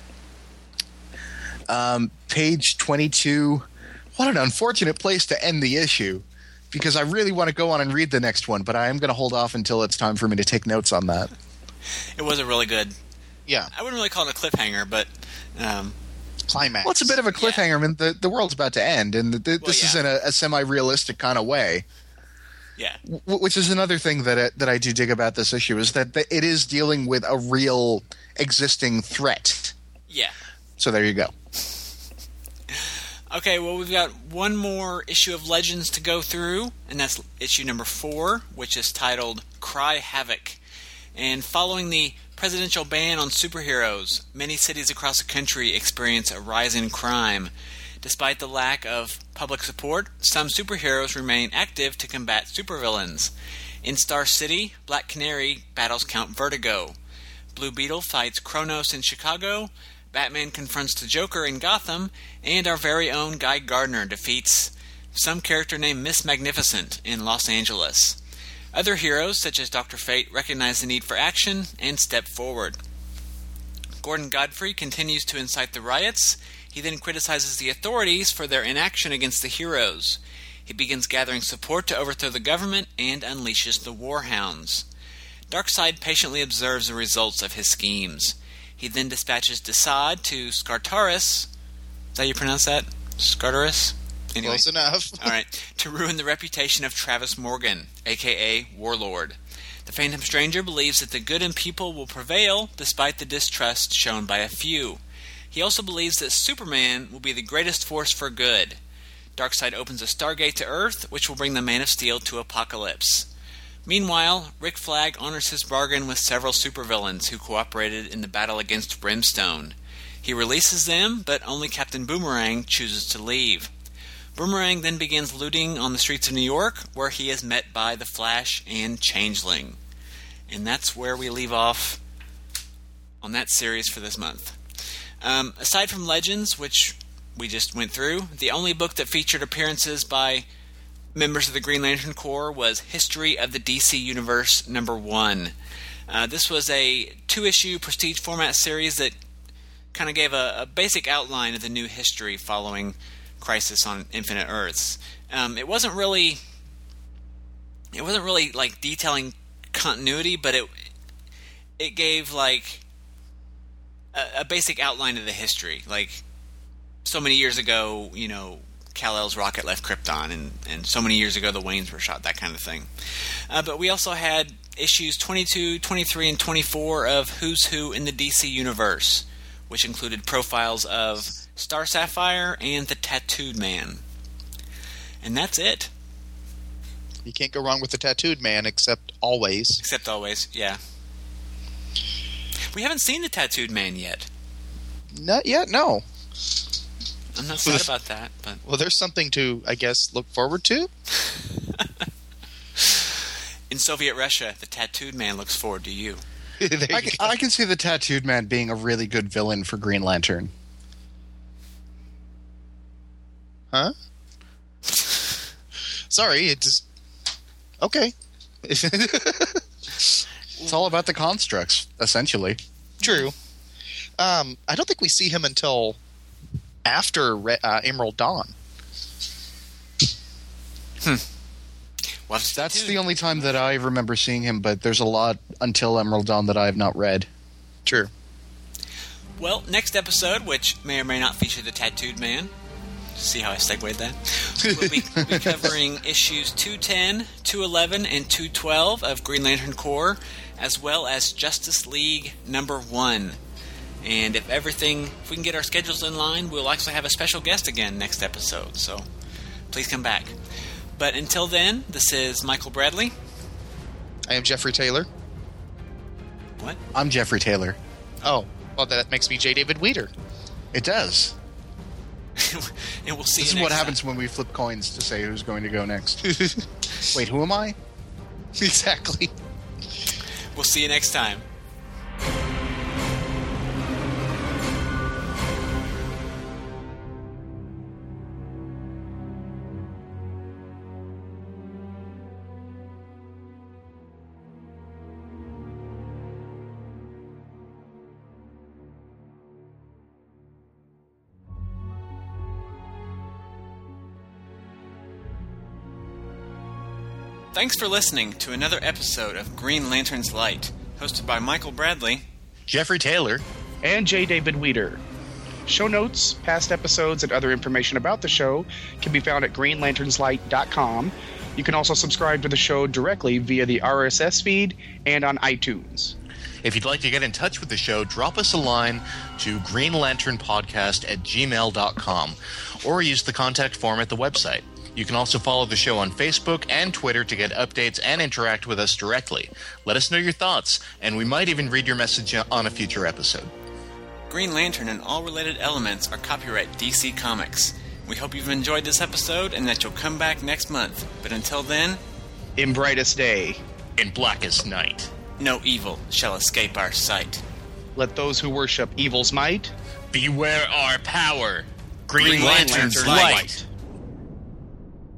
Um, page twenty-two. What an unfortunate place to end the issue. Because I really want to go on and read the next one, but I am going to hold off until it's time for me to take notes on that. It was a really good. Yeah. I wouldn't really call it a cliffhanger, but um, climax. Well, it's a bit of a cliffhanger. Yeah. I mean, the, the world's about to end, and the, the, well, this yeah. is in a, a semi-realistic kind of way. Yeah. W- which is another thing that it, that I do dig about this issue is that the, it is dealing with a real existing threat. Yeah. So there you go. Okay, well, we've got one more issue of Legends to go through, and that's issue number four, which is titled Cry Havoc. And following the presidential ban on superheroes, many cities across the country experience a rise in crime. Despite the lack of public support, some superheroes remain active to combat supervillains. In Star City, Black Canary battles Count Vertigo. Blue Beetle fights Kronos in Chicago. Batman confronts the Joker in Gotham, and our very own Guy Gardner defeats some character named Miss Magnificent in Los Angeles. Other heroes, such as Doctor Fate, recognize the need for action and step forward. Gordon Godfrey continues to incite the riots. He then criticizes the authorities for their inaction against the heroes. He begins gathering support to overthrow the government and unleashes the Warhounds. Darkseid patiently observes the results of his schemes. He then dispatches Desaad to Skartaris. Is that how you pronounce that? Skartaris? Anyway. Close enough. All right. To ruin the reputation of Travis Morgan, a k a. Warlord. The Phantom Stranger believes that the good in people will prevail despite the distrust shown by a few. He also believes that Superman will be the greatest force for good. Darkseid opens a Stargate to Earth, which will bring the Man of Steel to Apocalypse. Meanwhile, Rick Flag honors his bargain with several supervillains who cooperated in the battle against Brimstone. He releases them, but only Captain Boomerang chooses to leave. Boomerang then begins looting on the streets of New York, where he is met by the Flash and Changeling. And that's where we leave off on that series for this month. Um, aside from Legends, which we just went through, the only book that featured appearances by members of the Green Lantern Corps was History of the D C Universe number one. Uh, this was a two-issue prestige format series that kind of gave a, a basic outline of the new history following Crisis on Infinite Earths. Um, it wasn't really, it wasn't really like detailing continuity, but it it gave like a, a basic outline of the history. Like so many years ago, you know, Kal-El's rocket left Krypton, and, and so many years ago the Waynes were shot, that kind of thing. Uh, but we also had issues twenty-two, twenty-three, and twenty-four of Who's Who in the D C Universe, which included profiles of Star Sapphire and the Tattooed Man. And that's it. You can't go wrong with the Tattooed Man, except always. Except always, yeah. We haven't seen the Tattooed Man yet. Not yet, no. I'm not sad about that, but well, there's something to, I guess, look forward to. In Soviet Russia, the Tattooed Man looks forward to you. I, can, I can see the Tattooed Man being a really good villain for Green Lantern. Huh? Sorry, it just... Okay. It's all about the constructs, essentially. True. Um, I don't think we see him until after uh, Emerald Dawn. Hmm. Well, that's the only time that I remember seeing him, but there's a lot until Emerald Dawn that I have not read. True. Well, next episode, which may or may not feature the Tattooed Man, see how I segued that, we'll be, we'll be covering issues two ten, two eleven, and two twelve of Green Lantern Corps, as well as Justice League number one. And if everything, if we can get our schedules in line, we'll actually have a special guest again next episode, so please come back. But until then, this is Michael Bradley. I am Jeffrey Taylor. What? I'm Jeffrey Taylor. Oh, well, that makes me J. David Weeder. It does. And we'll see This you is what next happens time. when we flip coins to say who's going to go next. Wait, who am I? Exactly. We'll see you next time. Thanks for listening to another episode of Green Lantern's Light, hosted by Michael Bradley, Jeffrey Taylor, and J. David Weeder. Show notes, past episodes, and other information about the show can be found at green lanterns light dot com. You can also subscribe to the show directly via the R S S feed and on iTunes. If you'd like to get in touch with the show, drop us a line to greenlanternpodcast at gmail dot com or use the contact form at the website. You can also follow the show on Facebook and Twitter to get updates and interact with us directly. Let us know your thoughts, and we might even read your message on a future episode. Green Lantern and all related elements are copyright D C Comics. We hope you've enjoyed this episode and that you'll come back next month. But until then, in brightest day, in blackest night, no evil shall escape our sight. Let those who worship evil's might beware our power. Green, Green Lantern's, Lantern's light. light.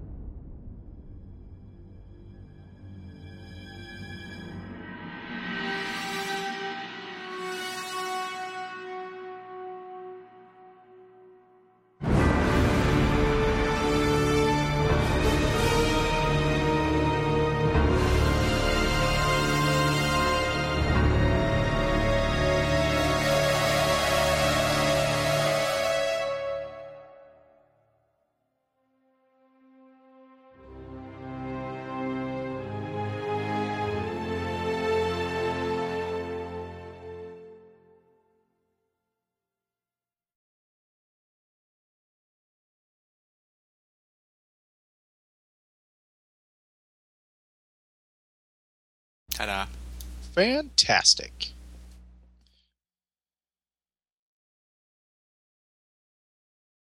Ta-da. Fantastic.